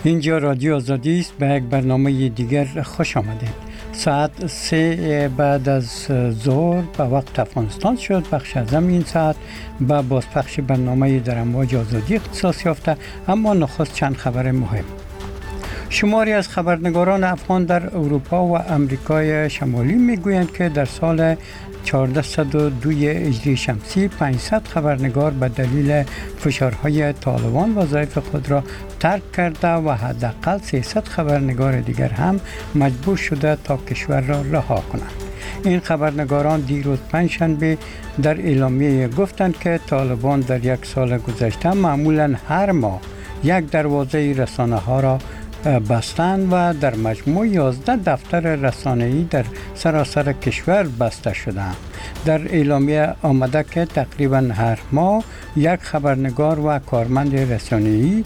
اینجا رادیو آزادی است. به یک برنامه دیگر خوش آمدید. ساعت 3 بعد از ظهر به وقت افغانستان شد. بخش اعظم این ساعت با بازپخش برنامه در امواج آزادی اختصاص یافته. اما نخست چند خبر مهم. شماری از خبرنگاران افغان در اروپا و امریکای شمالی میگویند که در سال 1402 هجری شمسی 500 خبرنگار به دلیل فشارهای طالبان وظایف خود را ترک کرده و حداقل 300 خبرنگار دیگر هم مجبور شده تا کشور را رها کنند. این خبرنگاران دیروز پنجشنبه در اعلامیه گفتند که طالبان در یک سال گذشته معمولا هر ماه یک دروازه رسانه ها را بستند و در مجموع 11 دفتر رسانه‌ای در سراسر کشور بسته شدند. در اعلامیه آمده که تقریبا هر ماه یک خبرنگار و کارمند رسانه‌ای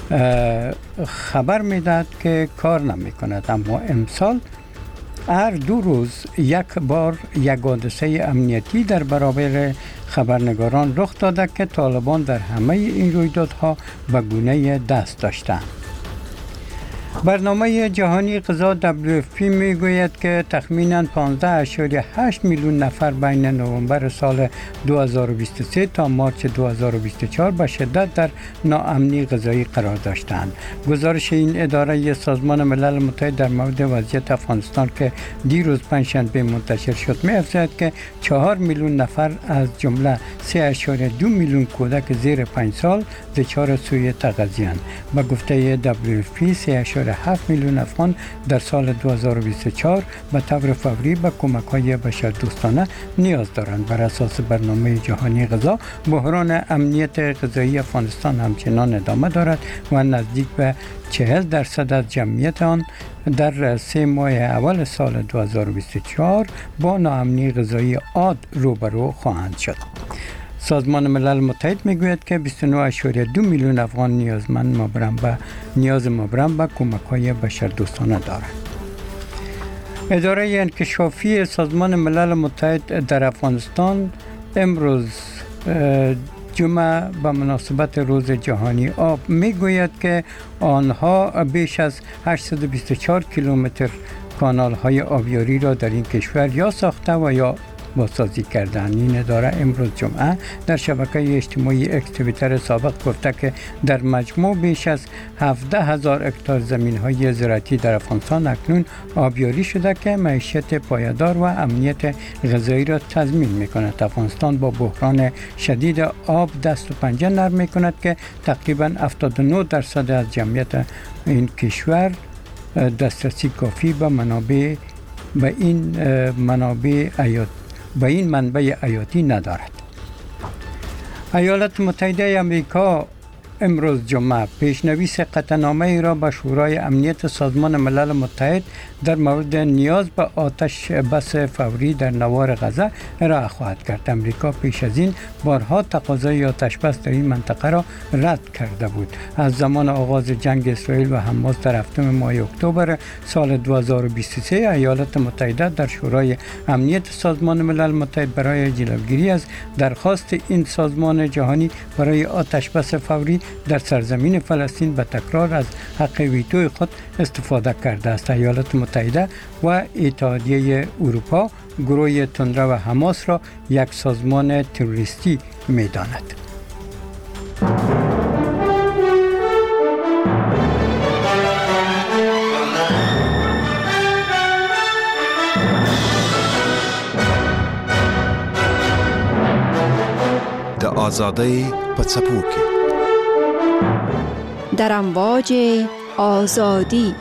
خبر می‌دهد که کار نمی‌کند، اما امسال هر 2 روز یک بار یک حادثه امنیتی در برابر خبرنگاران رخ داده که طالبان در همه این رویدادها به گونه دست داشتند. برنامه جهانی غذا WFP میگوید که تخمیناً 15.8 میلیون نفر بین نوامبر سال 2023 تا مارچ 2024 به شدت در ناامنی غذایی قرار داشتند. گزارش این اداره سازمان ملل متحد در مورد وضعیت افغانستان که دیروز پنجشنبه منتشر شد می‌افزاید که 4 میلیون نفر از جمله 3.2 میلیون کودک زیر 5 سال دچار سوء تغذیه‌اند. به گفته WFP 3.7 میلیون افغان در سال 2024 به طور فوری به کمک‌های بشردوستانه نیاز دارند. بر اساس برنامه جهانی غذا، بحران امنیت غذایی افغانستان همچنان ادامه دارد و نزدیک به 40% از جمعیت آن در 3 ماه اول سال 2024 با ناامنی غذایی عاد روبرو خواهند شد. سازمان ملل متحد میگوید که 29.2 میلیون افغان نیاز مبرم به کمک‌های بشردوستانه دارند. اداره انکشافی سازمان ملل متحد در افغانستان امروز جمعه به مناسبت روز جهانی آب میگوید که آنها بیش از 824 کیلومتر کانال‌های آبیاری را در این کشور یا ساخته و یا بازسازی کردند. این اداره امروز جمعه در شبکه اجتماعی اکس توییتر سابق گفته که در مجموع بیش از 17,000 هکتار زمین‌های زراعتی در افغانستان اکنون آبیاری شده که معیشت پایدار و امنیت غذایی را تضمین می‌کند. افغانستان با بحران شدید آب دست و پنجه نرم می‌کند که تقریباً 79% از جمعیت این کشور دسترسی کافی به این منبع حیاتی ندارد. ایالات متحده آمریکا امروز جمعه پیشنویس قطعنامه‌ای را به شورای امنیت سازمان ملل متحد در مورد نیاز به آتش بس فوری در نوار غزه ارائه خواهد کرد. امریکا پیش از این بارها تقاضای آتش بس در این منطقه را رد کرده بود. از زمان آغاز جنگ اسرائیل و حماس در 7 ماه اکتبر سال 2023 ایالات متحده در شورای امنیت سازمان ملل متحد برای جلوگیری از درخواست این سازمان جهانی برای آتش بس فوری در سرزمین فلسطین به تکرار از حق ویتوی خود استفاده کرده است. ایالات متحده و اتحادیه اروپا گروه تندره و حماس را یک سازمان تروریستی می‌داند. د آزادی په څپو کې در امواج آزادی.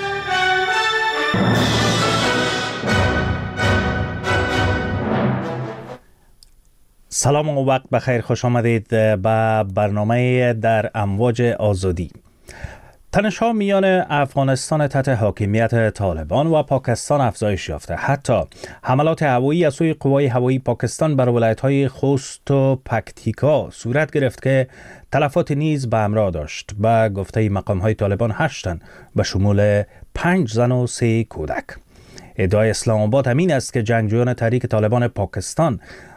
سلام و وقت بخیر، خوش آمدید به برنامه در امواج آزادی. تنش‌ها میان افغانستان تحت حاکمیت طالبان و پاکستان افزایش یافته. حتی حملات هوایی از سوی قوای هوایی پاکستان بر ولایت‌های خوست و پکتیکا صورت گرفت که تلفات نیز به همراه داشت. به گفته مقام‌های طالبان 8 تن به شمول 5 زن و 3 کودک. ادعای اسلام آباد همین است که جنگجویان تحریک طالبان پاکستان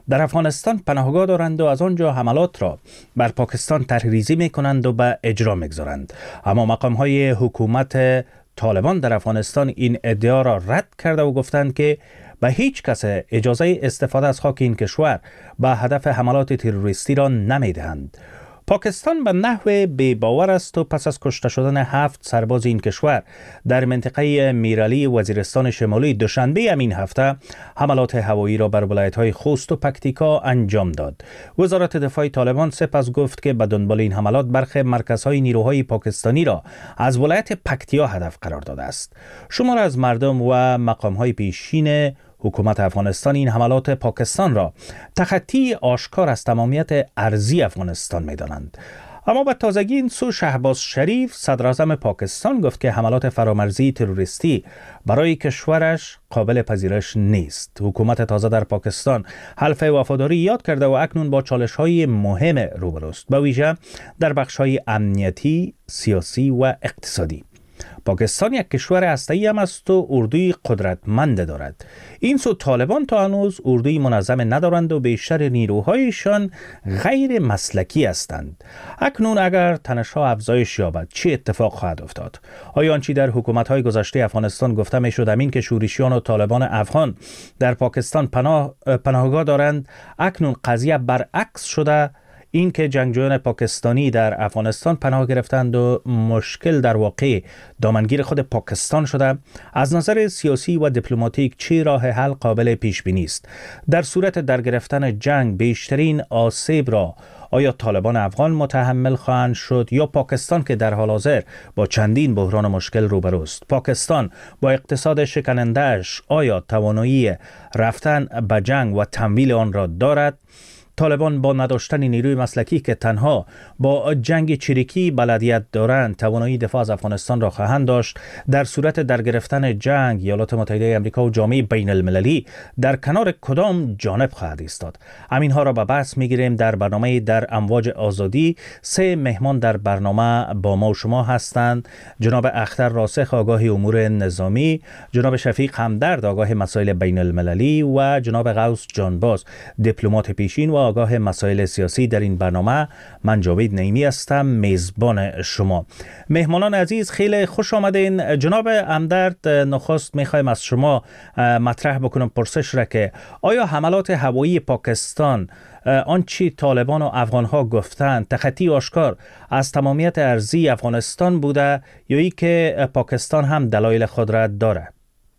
در افغانستان پناهگاه دارند و از آنجا حملات را بر پاکستان طرح‌ریزی می‌کنند و به اجرا می‌گذارند. اما مقام‌های حکومت طالبان در افغانستان این ادعا را رد کرده و گفتند که به هیچ کس اجازه استفاده از خاک این کشور به هدف حملات تروریستی را نمی‌دهند. پاکستان به نحو بی‌باور است و پس از کشته شدن 7 سرباز این کشور در منطقه میرعلی وزیرستان شمالی دوشنبه همین هفته حملات هوایی را بر ولایت‌های خوست و پکتیکا انجام داد. وزارت دفاع طالبان سپس گفت که به دنبال این حملات برخی مرکزهای نیروهای پاکستانی را از ولایت پکتیا هدف قرار داده است. شمار از مردم و مقام‌های پیشین حکومت افغانستان این حملات پاکستان را تخطی آشکار از تمامیت ارضی افغانستان می‌دانند. اما به تازگی این سو شهباز شریف صدراعظم پاکستان گفت که حملات فرامرزی تروریستی برای کشورش قابل پذیرش نیست. حکومت تازه در پاکستان حلف وفاداری یاد کرده و اکنون با چالش‌های مهم روبروست، به ویژه در بخش‌های امنیتی، سیاسی و اقتصادی. پاکستان یک کشور هسته‌ای هم است و اردوی قدرتمند دارد. این سو طالبان تا هنوز اردوی منظم ندارند و بیشتر نیروهایشان غیر مسلکی هستند. اکنون اگر تنش‌ها افزایش یابد چه اتفاق خواهد افتاد؟ آیا آنچه در حکومت‌های گذشته افغانستان گفته می‌شد همین که شورشیان و طالبان افغان در پاکستان پناهگاه دارند اکنون قضیه برعکس شده؟ این که جنگجویان پاکستانی در افغانستان پناه گرفتند و مشکل در واقع دامنگیر خود پاکستان شده، از نظر سیاسی و دیپلماتیک چه راه حل قابل پیش بینی است؟ در صورت در گرفتن جنگ بیشترین آسیب را آیا طالبان افغان متحمل خواهند شد یا پاکستان که در حال حاضر با چندین بحران و مشکل روبروست؟ پاکستان با اقتصاد شکننده‌اش آیا توانایی رفتن به جنگ و تمویل آن را دارد؟ طالبان با نداشتن نیروی مسلکی که تنها با جنگ چریکی بلدیت دارند توانایی دفاع از افغانستان را خواهند داشت. در صورت در گرفتن جنگ ایالات متحده آمریکا و جامعه بین المللی در کنار کدام جانب خواهد ایستاد؟ همینها را به بحث میگیریم در برنامه در امواج آزادی. 3 مهمان در برنامه با ما و شما هستند: جناب اختر راسخ آگاه امور نظامی، جناب شفیق همدرد آگاه مسائل بین المللی و جناب غوث جانباز دیپلمات پیشین و آگاه مسائل سیاسی. در این برنامه من جاوید نعیمی هستم، میزبان شما. مهمانان عزیز خیلی خوش آمدین. جناب همدرد، نخست میخوایم از شما مطرح بکنم پرسش را که آیا حملات هوایی پاکستان آنچه طالبان و افغانها گفتند تخطی آشکار از تمامیت ارضی افغانستان بوده یا ای که پاکستان هم دلایل خود را دارد؟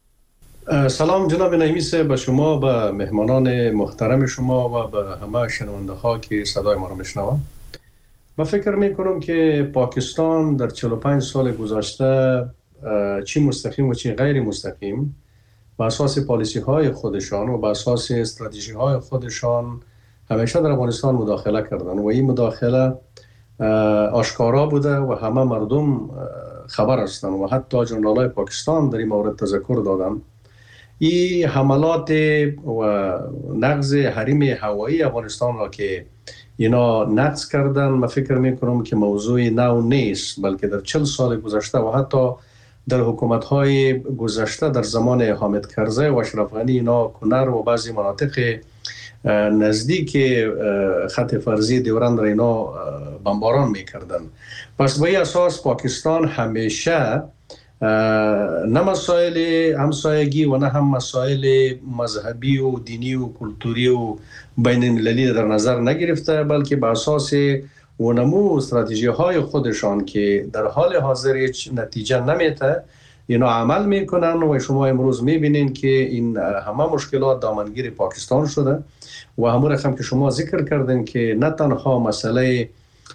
سلام جناب نعیمی صاحب، به شما، به مهمانان محترم شما و به همه شنونده ها که صدای ما را میشنوند. من فکر میکنم که پاکستان در 45 سال گذشته چی مستقیم و چی غیر مستقیم به اساس پالیسی های خودشان و به اساس استراتژی های خودشان همیشه در افغانستان مداخله کردن و این مداخله آشکارا بوده و همه مردم خبر هستند و حتی جنرالای پاکستان در این مورد تذکر دادن. این حملات و نقض حریم هوایی افغانستان را که اینا نقض کردن، من فکر میکنم که موضوع نو نیست، بلکه در 40 سال گذشته و حتی در حکومت‌های گذشته در زمان حامد کرزی و اشرف غنی اینا کنر و بعضی مناطق نزدیک خط فرضی دیورند را اینا بمباران میکردن. پس به این اساس پاکستان همیشه نه مسائل همسایگی و نه هم مسائل مذهبی و دینی و کلتوری و بین المللی در نظر نگرفته، بلکه به اساس ونمو استراتژی های خودشان که در حال حاضر هیچ نتیجه نمیده اینا عمل میکنن و شما امروز میبینین که این همه مشکلات دامنگیر پاکستان شده و همون رقم که شما ذکر کردین که نه تنها مسئله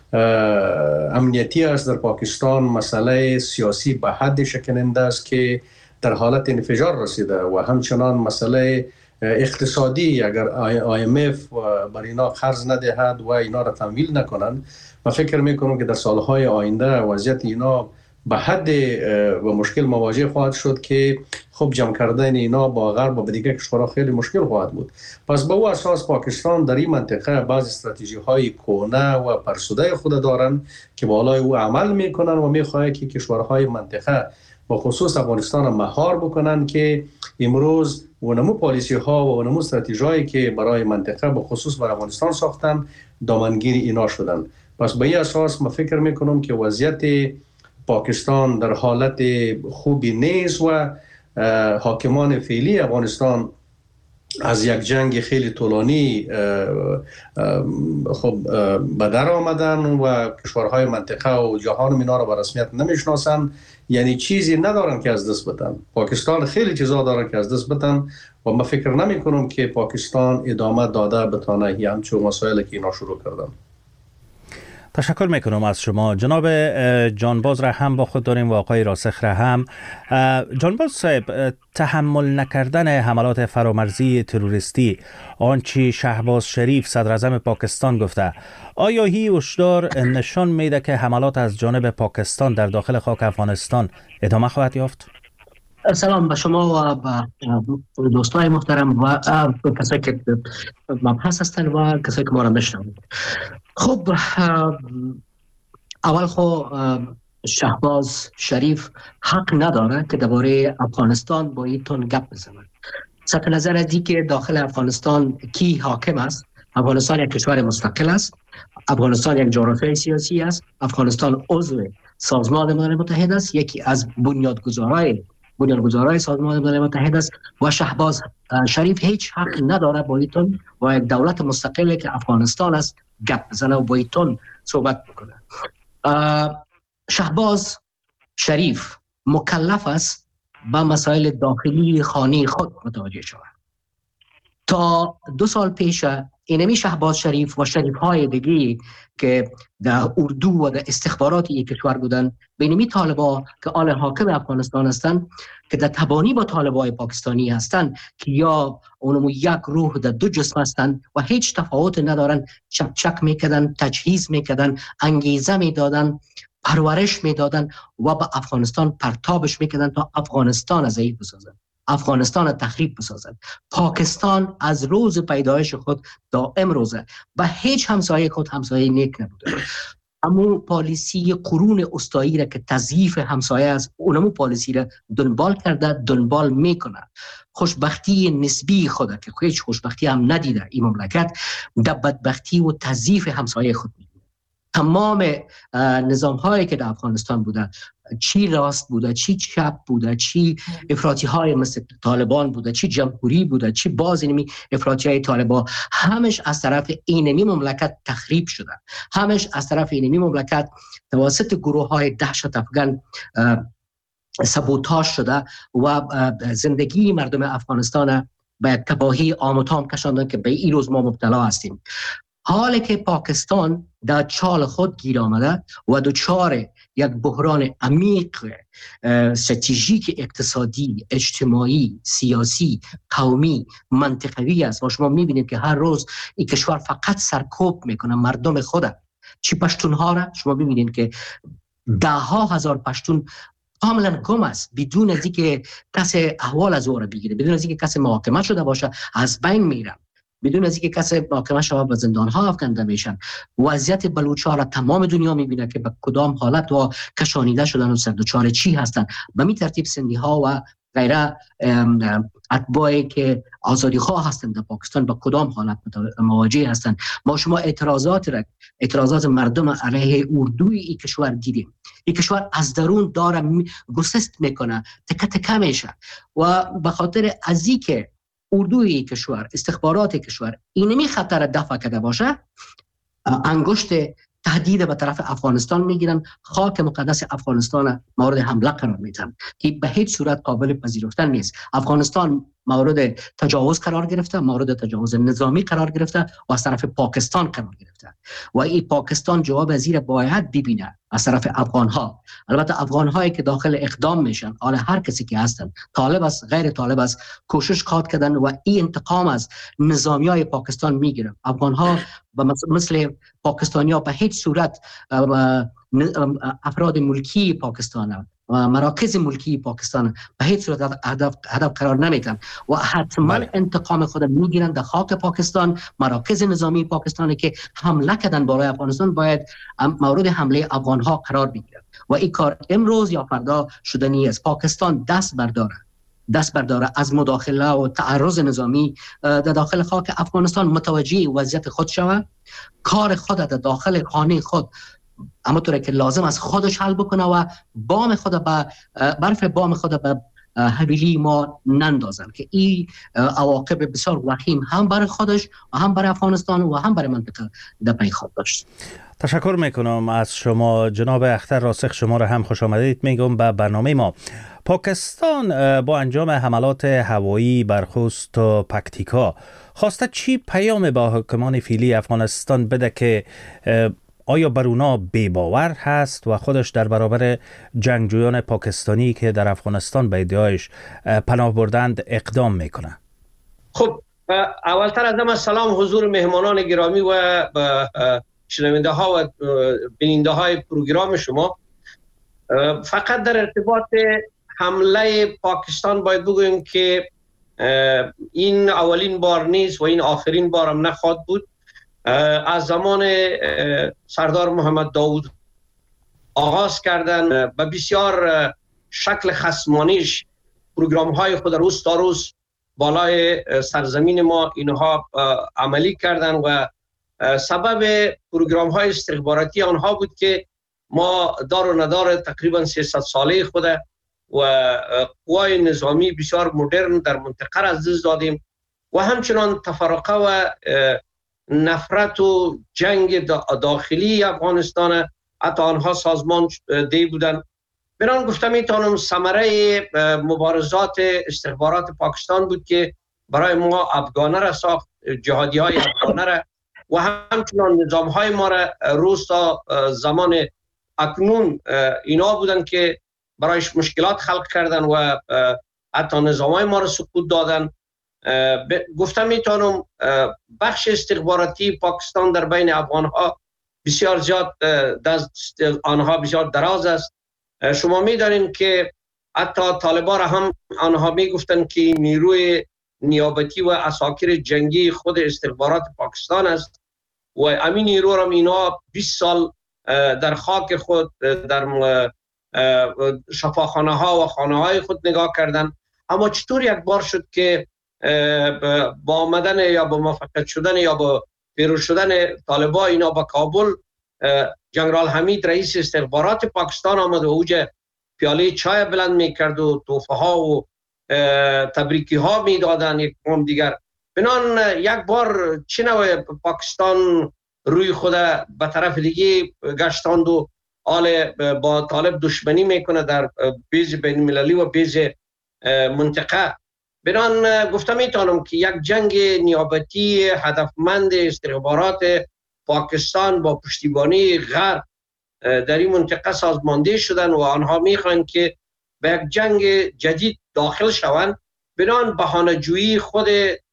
امنیتی است در پاکستان، مسئله سیاسی به حد شکننده است که در حالت انفجار رسیده و همچنان مسئله اقتصادی اگر IMF بر اینا قرض ندهد و اینا را تمویل نکنند، من فکر میکنم که در سالهای آینده وضعیت اینا به حد و مشکل مواجه خواهد شد که خب جمع کردن اینا با غرب و دیگر کشورها خیلی مشکل خواهد بود. پس به او اساس پاکستان در این منطقه بعض استراتژی های کهنه و فرسوده خود دارن که بالای او عمل میکنن و میخواهد که کشورهای منطقه و خصوص افغانستان مهار بکنن که امروز ونمو پالیسی ها و ونمو استراتژی هایی که برای منطقه به خصوص برای افغانستان ساختن دامنگیر اینا شدن. پس به این اساس من فکر میکنم که وضعیت پاکستان در حالت خوبی نیست و حاکمان فعلی افغانستان از یک جنگ خیلی طولانی خب به در آمدن و کشورهای منطقه و جهان اینا را به رسمیت نمیشناسن، یعنی چیزی ندارن که از دست بدن. پاکستان خیلی چیزا دارن که از دست بدن و من فکر نمی کنم که پاکستان ادامه داده بتونه یه همچون مسائلی که اینا شروع کردن. تشکر میکنم از شما. جناب جانباز را هم با خود داریم و آقای راسخ را هم. جانباز صاحب، تحمل نکردن حملات فرامرزی تروریستی آنچه شهباز شریف صدر اعظم پاکستان گفته، آیا هی هشدار نشان میده که حملات از جانب پاکستان در داخل خاک افغانستان ادامه خواهد یافت؟ سلام به شما و به دوستای محترم و کسایی که مبحث هستن و کسایی که ما را میشنوند. خب اول خو شهباز شریف حق نداره که درباره افغانستان با ایتون گپ بزنه. صرف نظر از اینکه داخل افغانستان کی حاکم است، افغانستان یک کشور مستقل است، افغانستان یک جغرافیای سیاسی است، افغانستان عضو سازمان ملل متحد است، یکی از بنیانگذارای سازمان ملل متحد است و شهباز شریف هیچ حق نداره با ایتون و یک دولت مستقلی که افغانستان است گپ بزنه و با ایتون صحبت بکنه. شهباز شریف مکلف است با مسائل داخلی خانه خود متوجه شود. تا 2 سال پیش اینمی شهباز شریف و شریف های دیگه که در اردو و در استخبارات یک کشور بودن، بینمی طالبا که آل حاکم افغانستان هستند که در تبانی با طالبای پاکستانی هستند که یا اونمو یک روح در 2 جسم هستند و هیچ تفاوت ندارن، چک میکردن، تجهیز میکردن، انگیزه میدادن، پرورش میدادن و به افغانستان پرتابش میکردن تا افغانستان از ضعیف بسازن، افغانستان تخریب بسازد. پاکستان از روز پیدایش خود دائم روزه و هیچ همسایه خود همسایه نیک نبوده. اما پالیسی قرون اسطایی را که تضعیف همسایه است، اونمو پالیسی را دنبال کرده، دنبال میکنه. خوشبختی نسبی خود که هیچ خوشبختی هم ندیده این مملکت، در بدبختی و تضعیف همسایه خود میکنه. تمام نظام هایی که در افغانستان بوده، چی راست بوده، چی چپ بوده، چی افراطی های مثل طالبان بوده، چی جمهوری بوده، چی باز اینمی افراطی های طالبان، همش از طرف اینمی مملکت تخریب شده، همش از طرف اینمی مملکت توسط گروه های دهشت افغان سبوتاژ شده و زندگی مردم افغانستان به تباهی عام و تام کشاندن که به این روز ما مبتلا هستیم. حالی که پاکستان در چال خود گیر آمده و دچار یک بحران عمیق استراتژیک اقتصادی، اجتماعی، سیاسی، قومی، منطقوی است و شما میبینید که هر روز این کشور فقط سرکوب میکنه مردم خود. چی پشتونها را شما ببینید که 10,000 پشتون کاملا گم است، بدون از اینکه کسی احوال از او را بگیره، بدون از اینکه کسی محاکمه شده باشه از بین میرن، بدون از اینکه کسی محاکمه شده به زندان ها افکنده میشن. وضعیت بلوچ‌ها را تمام دنیا میبینه که به کدام حالت و کشانیده شدن و سردچار چی هستن. به می ترتیب سندی ها و غیره اتباعی که آزادی خواه هستند در پاکستان به کدام حالت مواجه هستند. ما شما اعتراضات مردم علیه اردوی این کشور دیدیم. این کشور از درون داره گسست میکنه، تکه تکه میشه و به خاطر از اینکه اردوی کشور، استخبارات کشور اینمی خطر دفع کرده باشه، انگشت تهدید به طرف افغانستان میگیرن، خاک مقدس افغانستان مورد حمله قرار میدن که به هیچ صورت قابل پذیرفتن نیست. افغانستان مورد تجاوز قرار گرفته، مورد تجاوز نظامی قرار گرفته و از طرف پاکستان قرار گرفته و این پاکستان جواب از این باید ببینه از طرف افغانها. البته افغانهایی که داخل اقدام میشن، حالا هر کسی که هستن، طالب است غیر طالب است، کوشش خواهد کردن و این انتقام از نظامیای پاکستان میگیرن. افغانها مثل پاکستانیا به هیچ صورت افراد ملکی پاکستان و مراکز ملکی پاکستان به هیچ صورت هدف قرار نمیدن و حتما انتقام خود میگیرن در خاک پاکستان. مراکز نظامی پاکستانی که حمله کردن بالای افغانستان باید مورد حمله افغان ها قرار بگیرن و این کار امروز یا فردا شدنی است. پاکستان دست برداره از مداخله و تعرض نظامی در داخل خاک افغانستان، متوجه وضعیت خود شود، کار خود در داخل خانه خود اما طوری که لازم از خودش حل بکنه و برف بام خود به حویلی ما نندازن که این عواقب بسیار وخیم هم برای خودش و هم برای افغانستان و هم برای منطقه در پی خود داشت. تشکر میکنم از شما جناب اختر راسخ. شما را هم خوش آمدید میگم به برنامه ما. پاکستان با انجام حملات هوایی بر خوست و پکتیکا خواسته چی پیام با حکمان فعلی افغانستان بده که آیا بر اونا بی‌باور هست و خودش در برابر جنگجویان پاکستانی که در افغانستان به ادعایش پناه بردند اقدام میکنه؟ خب اولتر از همه سلام حضور مهمانان گرامی و شنونده ها و بیننده های پروگرام شما. فقط در ارتباط حمله پاکستان باید بگویم که این اولین بار نیست و این آخرین بار هم نخواهد بود. از زمان سردار محمد داود آغاز کردن به بسیار شکل خصمانیش پروگرام های خود روز تا روز بالای سرزمین ما اینها عملی کردن و سبب پروگرام های استخباراتی آنها بود که ما دار و ندار تقریبا 300 ساله خود و قوای نظامی بسیار مدرن در منطقه را از دست دادیم و همچنان تفرقه و نفرت و جنگ داخلی افغانستان حتی آنها سازمان دی بودن. بران گفتم میتونم ثمره مبارزات استخبارات پاکستان بود که برای ما افغانه را ساخت، جهادی های افغانه را و همچنان نظام های ما را روز تا زمان اکنون اینا بودن که برایش مشکلات خلق کردن و حتی نظام های ما را سقوط دادن. گفتم میتونم بخش استخباراتی پاکستان در بین افغان ها بسیار زیاد دست آنها بسیار دراز است. شما میدانید که حتی طالبان هم آنها میگفتن که نیروی نیابتی و عساکر جنگی خود استخبارات پاکستان است و همین نیرو را اینا 20 سال در خاک خود در شفاخانه ها و خانه های خود نگاه کردن. اما چطور یک بار شد که با آمدن یا با موفقیت شدن یا با پیروز شدن طالبان اینا با کابل، جنرال حمید رئیس استخبارات پاکستان آمد و اوج پیاله چای بلند میکرد و توفه ها و تبریکی ها میدادن یک قوم دیگر. بنان یک بار چه نوع پاکستان روی خود به طرف دیگه گشتاند و حال با طالب دشمنی میکنه در بیز بین المللی و بیز منطقه. بنان گفتم میتونم که یک جنگ نیابتی هدفمند استخبارات پاکستان با پشتیبانی غرب در این منطقه سازمانده شدن و آنها میخوان که به یک جنگ جدید داخل شوند. بنان بهانه جویی خود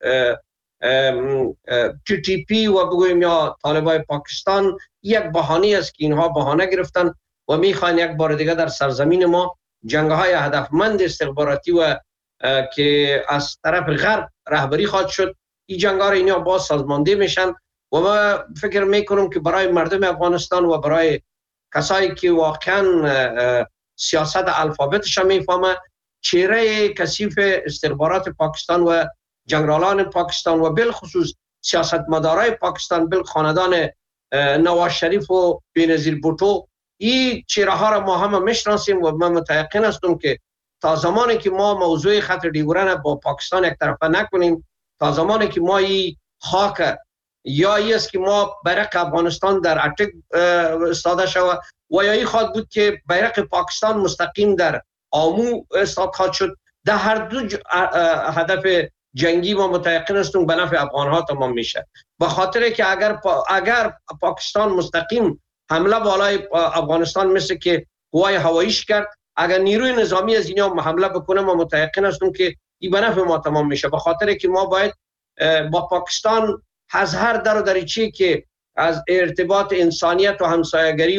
TTP و بگویم یا طالبای پاکستان یک بهانه است که اینها بهانه گرفتن و میخوان یک بار دیگه در سرزمین ما جنگ‌های هدفمند استخباراتی و که از طرف غرب رهبری خواهد شد، این جنگ‌ها را اینا باز سازمانده میشن و ما فکر میکنم که برای مردم افغانستان و برای کسایی که واقعا سیاست الفابتش میفهمه، چهره کثیف استخبارات پاکستان و جنرالان پاکستان و بالخصوص سیاستمدارای پاکستان، خاندان نواز شریف و بینظیر بوتو، این چهره ها را ما هم میشناسیم و من متيقن هستم که تا زمانی که ما موضوع خط دیورن با پاکستان یک طرفه نکنیم، تا زمانی که ما این خاک یا ای است که ما بیرق افغانستان در اتک استاده شود و یا ای خواهد بود که بیرق پاکستان مستقیم در آمو استاد خواهد شد، در هر دو هدف جنگی ما متيقن هستیم به نفع افغان ها تمام میشه. به خاطر که اگر پاکستان مستقیم حمله بالای افغانستان مثل که قوای هواییش کرد، اگر نیروی نظامی از اینا حمله بکنه ما متيقن هستیم که این به نفع ما تمام میشه. به خاطر که ما باید با پاکستان از هر در و دریچه‌ای که از ارتباط انسانیت و همسایگری و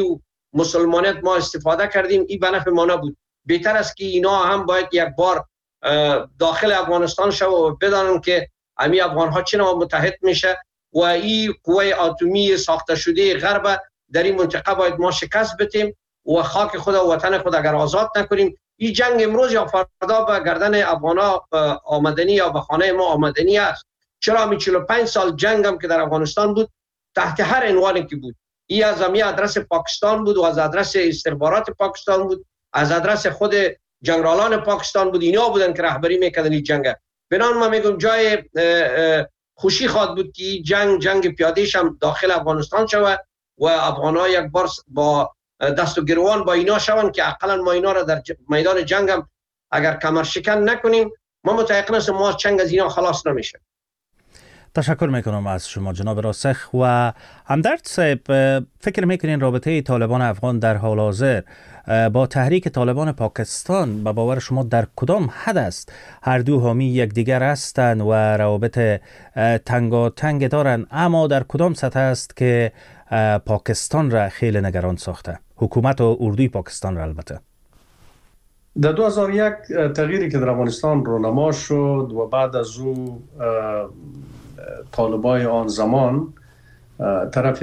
مسلمانیت ما استفاده کردیم، این به نفع ما نبود. بهتر است که اینا هم باید یک بار داخل افغانستان شود و بدانن که امی افغان ها چنان متحد میشه و این قوه اتمی ساخته شده غرب در این منطقه باید ما شکست بدیم و خاک خود و وطن خود اگر آزاد نکنیم. این جنگ امروز یا فردا به گردن افغانا آمدنی یا به خانه ما آمدنی است. چرا می 45 سال جنگ هم که در افغانستان بود تحت هر عنوانی که بود، این از امی ادرس پاکستان بود و از ادرس استخبارات پاکستان بود، از ادرس خود جنرالان پاکستان بود، اینا بودن که رهبری میکردن این جنگ. بنان ما میگم جای خوشی خواد بود که جنگ پیاده‌اش هم داخل افغانستان شود و افغان‌ها یک بار با دست و گروان با اینا شوند که اقلا ما اینا را در میدان جنگ هم اگر کمر شکن نکنیم ما متيقن هستیم ما جنگ از اینا خلاص نمیشه. تشکر میکنم از شما جناب راسخ. و همدرد صاحب، فکر میکنین رابطه طالبان افغان در حال حاضر با تحریک طالبان پاکستان به باور شما در کدام حد است؟ هر دو حامی یکدیگر هستند و روابط تنگاتنگ دارند، اما در کدام سطح است که پاکستان را خیلی نگران ساخته؟ حکومت و اردوی پاکستان را البته. در 2001 تغییری که در افغانستان رونما شد و بعد از او طالبای آن زمان طرف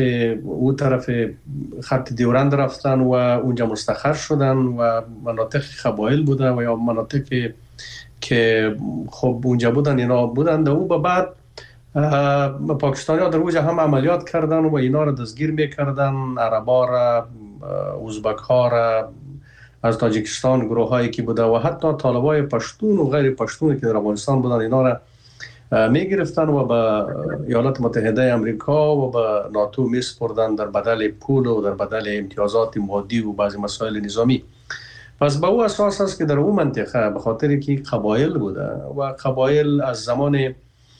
خط دیورند رفتن و اونجا مستقر شدن و مناطق قبایل بوده و یا مناطقی که خب اونجا بودن اینا بودن. در او بعد پاکستانی ها در اونجا هم عملیات کردن و اینا را دستگیر میکردن، عربا را، ازبک ها را، از تاجیکستان گروه هایی که بوده و حتی طالبای پشتون و غیر پشتونی که در افغانستان بودن اینا را می گرفتن و به ایالات متحده امریکا و به ناتو می سپردن در بدل پول و در بدل امتیازات مادی و بعضی مسائل نظامی. پس به او اساس است که در اون منطقه به خاطر که قبایل بوده و قبایل از زمان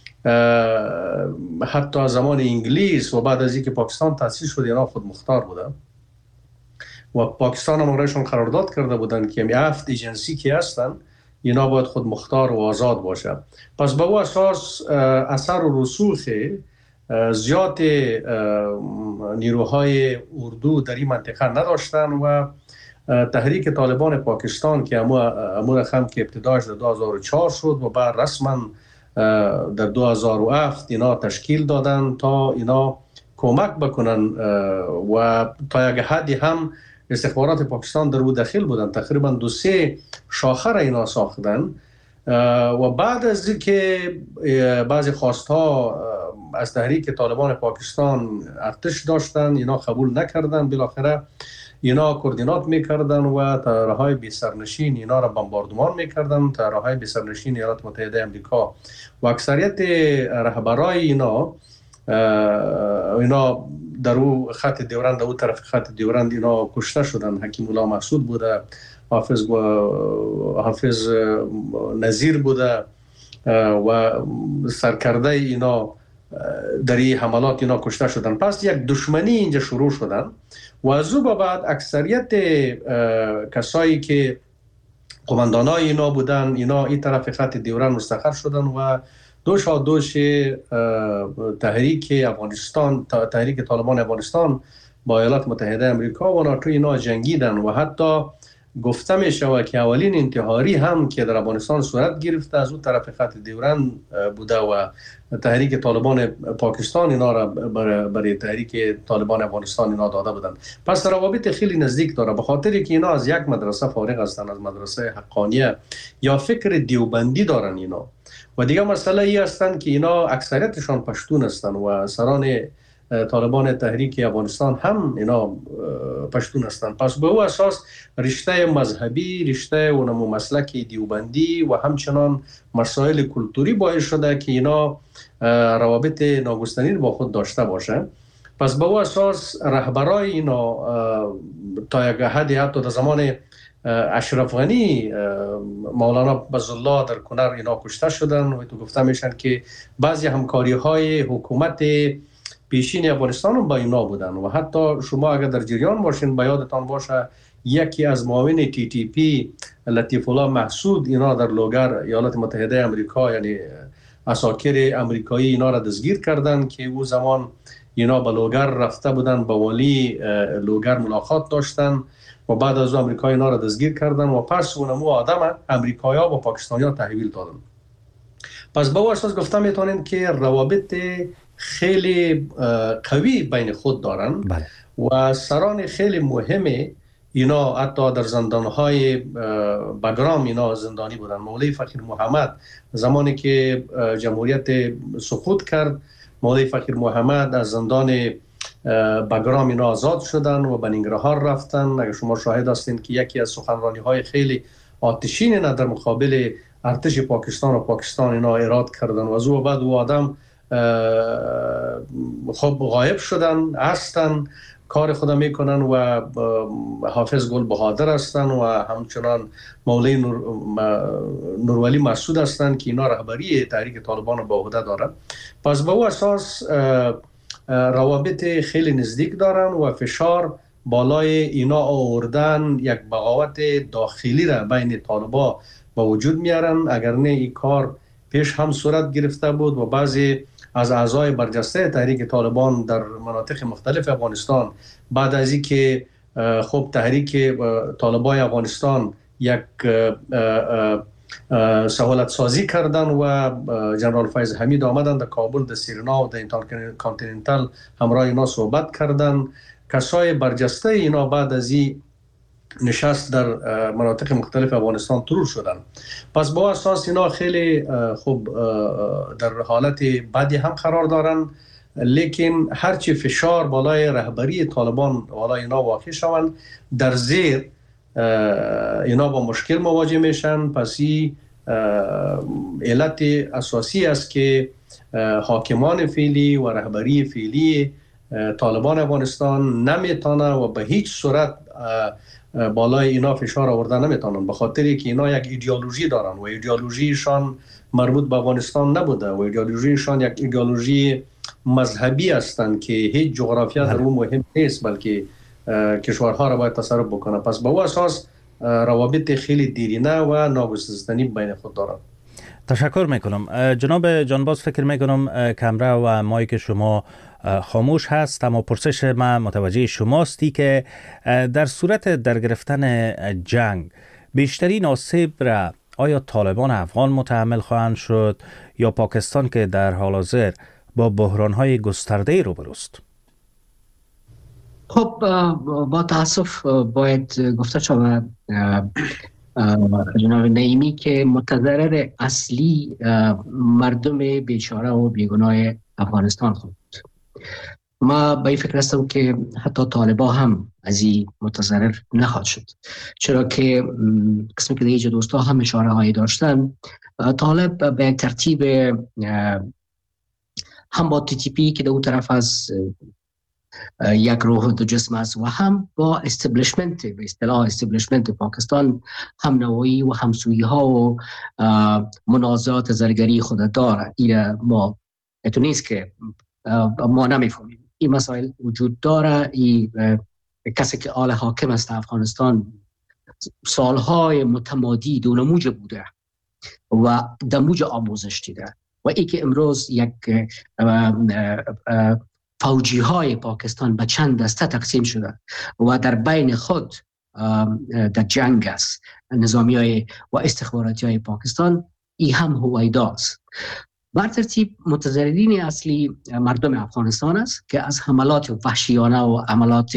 حتی از زمان انگلیس و بعد از اینکه پاکستان تأسیس شد اینا خود مختار بوده و پاکستان هم برایشون قرارداد کرده بودن که 7 ایجنسی که هستن اینا باید خود مختار و آزاد باشه. پس به او اساس اثر و رسوخ زیاد نیروهای اردو در این منطقه نداشتن و تحریک طالبان پاکستان که امور هم که ابتداش در 2004 شد و بعد رسما در 2007 اینا تشکیل دادن تا اینا کمک بکنن و تا یک حدی هم استخبارات پاکستان در او داخل بودن. تقریبا 2-3 شاخه را اینا ساختن و بعد از اینکه بعضی خواستها از تحریک طالبان پاکستان ارتش داشتن اینا قبول نکردن، بالاخره اینا کوردینات میکردن و طیاره‌های بی سرنشین اینا را بمباردمان میکردن، طیاره‌های بی سرنشین ایالات متحده آمریکا و اکثریت رهبرای اینا در او خط دیورند، در او طرف خط دیورند اینا کشته شدن. حکیم الله محسود بوده، حافظ نظیر بوده و سرکرده اینا در این حملات اینا کشته شدن. پس یک دشمنی اینجا شروع شدن و از او بعد اکثریت کسایی که قماندانای اینا بودن اینا این طرف خط دیورند مستقر شدن و دوش تحریک افغانستان، تحریک طالبان افغانستان با ایالات متحده آمریکا و ناتو اینا جنگیدن و حتی گفته می شود که اولین انتحاری هم که در افغانستان صورت گرفته از اون طرف خط دیورند بوده و تحریک طالبان پاکستان اینا را برای تحریک طالبان افغانستان اینا داده بودن. پس روابط خیلی نزدیک داره، به خاطر که اینا از یک مدرسه فارغ هستن، از مدرسه حقانیه یا فکر دیوبندی دارن اینا. و دیگه مسئله ای هستن که اینا اکثریتشان پشتون هستن و سران طالبان تحریک افغانستان هم اینا پشتون هستن. پس به او اساس رشته مذهبی، رشته و نمو مسلک دیوبندی و همچنان مسائل کلتوری باعث شده که اینا روابط ناگفتنی با خود داشته باشه. پس به او اساس رهبرای اینا تا یک حدی حتی در زمان اشرف غنی، مولانا بزالله در کنر اینا کشته شدن و تو گفته میشن که بعضی همکاری های حکومت پیشین افغانستان با اینا بودن و حتی شما اگر در جریان باشین با یادتان باشه یکی از معاون TTP لطیف الله محسود اینا در لوگر ایالات متحده آمریکا یعنی اساکر آمریکایی اینا را دستگیر کردن که او زمان اینا به لوگر رفته بودن، با والی لوگر ملاقات داشتن و بعد از آمریکایی اینا را دستگیر کردن و پس اونمو آدم امریکایی‌ها با پاکستانی‌ها تحویل دادن. پس با اساس گفتم میتونیم که روابط خیلی قوی بین خود دارن. بله. و سران خیلی مهمه اینا حتی در زندانهای بگرام اینا زندانی بودن. مولوی فقیر محمد زمانی که جمهوریت سقوط کرد، مولوی فقیر محمد از زندان بگرام اینا آزاد شدن و به ننگرهار رفتن. اگر شما شاهد هستین که یکی از سخنرانی های خیلی آتشین اینا در مقابل ارتش پاکستان و پاکستان اینا ایراد کردن و از او بعد او آدم خب غایب شدن، هستن، کار خدا میکنن و حافظ گل بهادر هستن و همچنان مولوی نورولی مسعود هستن که اینا رهبری تحریک طالبان به عهده دارن. پس به او اساس روابط خیلی نزدیک دارن و فشار بالای اینا آوردن یک بغاوت داخلی را بین طالبا به وجود میارن. اگر نه این کار پیش هم صورت گرفته بود و بعضی از اعضای برجسته تحریک طالبان در مناطق مختلف افغانستان بعد از اینکه خب تحریک طالبای افغانستان یک سهولت سازی کردن و جنرال فیض حمید آمدن در کابل، در سیرنا و در اینترکانتیننتال همراه اینا صحبت کردن. کسای برجسته اینا بعد از این نشست در مناطق مختلف افغانستان ترور شدن. پس با اساس اینا خیلی خوب در حالت بدی هم قرار دارن، لیکن هرچی فشار بالای رهبری طالبان بالای اینا واقع شوند، در زیر اینا با مشکل مواجه میشن. پس این علت اساسی است که حاکمان فعلی و رهبری فعلی طالبان افغانستان نمیتونه و به هیچ صورت بالای اینا فشار آوردن نمیتونن، به خاطری که اینا یک ایدئولوژی دارن و ایدئولوژیشان مربوط به افغانستان نبوده و ایدئولوژیشان یک ایدئولوژی مذهبی هستند که هیچ جغرافیا در اون مهم نیست، بلکه کشورها را باید تصرف بکنه. پس به او اساس روابط خیلی دیرینه و ناگسستنی بین خود دارند. تشکر میکنم. جناب جانباز، فکر میکنم کامرا و مایک شما خاموش هست، اما پرسش من متوجه شماستی که در صورت در گرفتن جنگ بیشترین آسیب را آیا طالبان افغان متحمل خواهند شد یا پاکستان که در حال حاضر با بحران‌های گسترده روبروست؟ خب با تاسف باید گفته شود جناب نعیمی که متضرر اصلی مردم بیچاره و بیگناه افغانستان خود. ما به این فکر هستم که حتی طالبا هم از این متضرر نخواهد شد، چرا که قسمی که دیگه دوستا هم اشاره هایی داشتن، طالب به ترتیب هم با TTP که در اون طرف از یک روح دو جسم است و هم با استبلیشمنت، به اصطلاح استبلیشمنت پاکستان هم نوایی و همسویی ها و منازعات زرگری خود داره. این ما اتو نیست که ما نمیفهمیم، این مسائل وجود داره. این کسی که آل حاکم است افغانستان سالهای متمادی دونموج بوده و دموج آموزش دیده و ای که امروز یک فوجی های پاکستان به چند دسته تقسیم شده و در بین خود در جنگ است نظامی های و استخباراتی های پاکستان، ای هم هویداست. بر ترتیب متضررین اصلی مردم افغانستان است که از حملات وحشیانه و حملات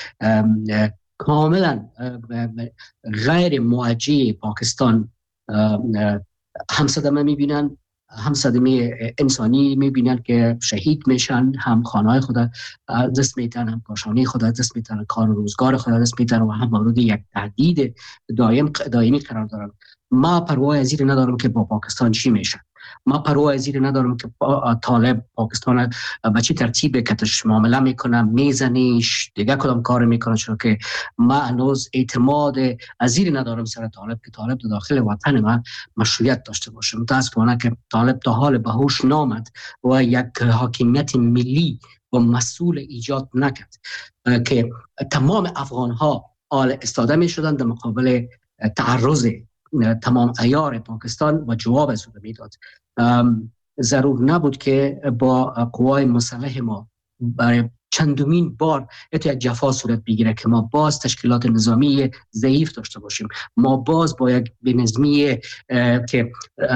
کاملا غیر موجه پاکستان هم صدمه میبینن، هم صدمه انسانی میبینن که شهید میشن، هم خانه‌های خود دست میتن، هم کاشانه خود دست میتن، کار و روزگار خود دست میتن و هم مورد یک تهدید دائمی قرار دارن. ما پروا از این ندارم که با پاکستان چی میشه، ما پروا از این ندارم که طالب پاکستان به چه ترتیب کتش معامله میکنه، میزنیش دیگه کدام کار میکنه، چون که ما هنوز اعتماد از این ندارم سر طالب که طالب داخل وطن ما مشروعیت داشته باشه. متاسفانه که طالب تا حال به هوش نامد و یک حاکمیت ملی و مسئول ایجاد نکرد که تمام افغان ها آل استاده می شدن در مقابل تعرض تمام عیار پاکستان و جواب از او میداد. ضرور نبود که با قوای مسلح ما برای چندمین بار یک جفا صورت بگیره که ما باز تشکیلات نظامی ضعیف داشته باشیم. ما باز با یک بنظمی که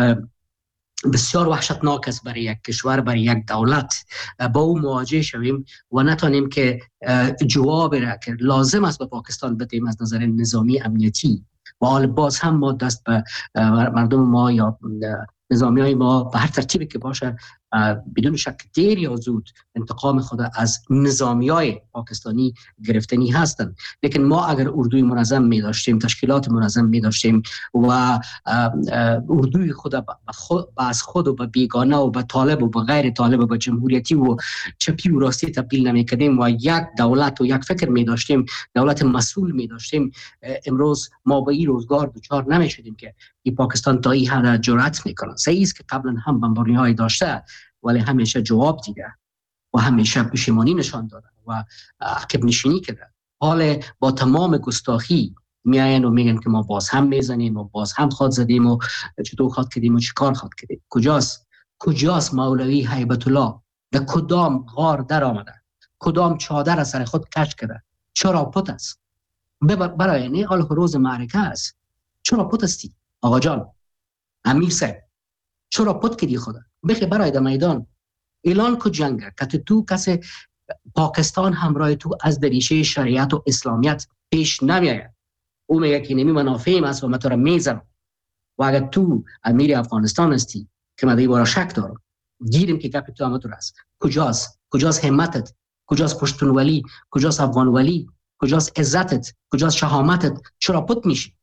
بسیار وحشتناک است برای یک کشور، برای یک دولت، با او مواجه شویم و نتانیم که جواب را که لازم است به پاکستان بدیم از نظر نظامی امنیتی و حال باز هم ما دست به مردم ما یا نظامی های ما به هر ترتیبی که باشه بدون شک دیر یا زود انتقام خود از نظامی های پاکستانی گرفتنی هستند. لیکن ما اگر اردوی منظم می داشتیم، تشکیلات منظم می داشتیم و اردوی خود از خود و به بیگانه و به طالب و به غیر طالب و به جمهوریتی و چپی و راستی تبدیل نمی کردیم و یک دولت و یک فکر می داشتیم، دولت مسئول می داشتیم، امروز ما به این روزگار دچار نمی شدیم که این پاکستان تا این حد جرأت میکنه. صحیح است که قبلا هم بمبارانی های داشته ولی همیشه جواب دیده و همیشه پشیمانی نشان داده و عقب نشینی کرده. حال با تمام گستاخی میاین و میگن که ما باز هم میزنیم و باز هم خود زدیم و چطور خود کردیم و چیکار خود کردیم. کجاست مولوی هیبت الله؟ در کدام غار در آمده؟ کدام چادر از سر خود کش کرده؟ چرا پت است؟ برای نه حال روز معرکه است. چرا پت استی آقا جان؟ امیر صاحب چرا پت کردی خدا؟ بخی برای در میدان اعلان کو جنگه که تو کسی پاکستان همراه تو از دریشه شریعت و اسلامیت پیش نمیاید. او میگه که نمی منافعیم است و من تو را میزنم و اگر تو امیر افغانستان هستی که من دیوارا شک دارم گیریم که گپ تو هم تو است. کجاست همتت؟ کجاست پشتونولی؟ کجاست افغانولی؟ کجاست عزتت؟ کجاست شهامتت؟ چرا پت میشی؟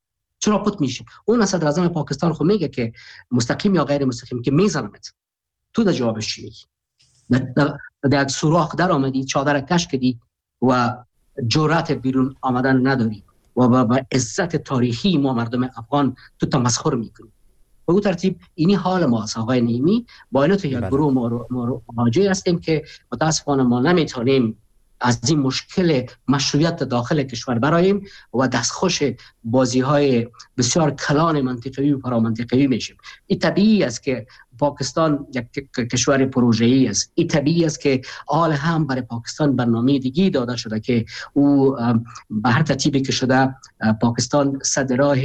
اون صدر اعظم پاکستان خود میگه که مستقیم یا غیر مستقیم که میزنمت. تو در جوابش چی میگی؟ در سوراخ در آمدی، چادر کش کردی و جرأت بیرون آمدن نداری و با عزت تاریخی ما مردم افغان تو تمسخر میکنی. به اون ترتیب اینی حال ما است آقای نعیمی. با اینو تو یک گروه ما مواجه هستیم که متاسفانه ما نمیتونیم از این مشکل مشروعیت داخل کشور براییم و دستخوش بازی‌های بسیار کلان منطقه‌ای و پارامنطقه‌ای میشیم. این طبیعی است که پاکستان یک کشور پروژه‌ای است. این طبیعی است که حال هم برای پاکستان برنامه دیگی داده شده که او به هر ترتیبی که شده پاکستان صد راه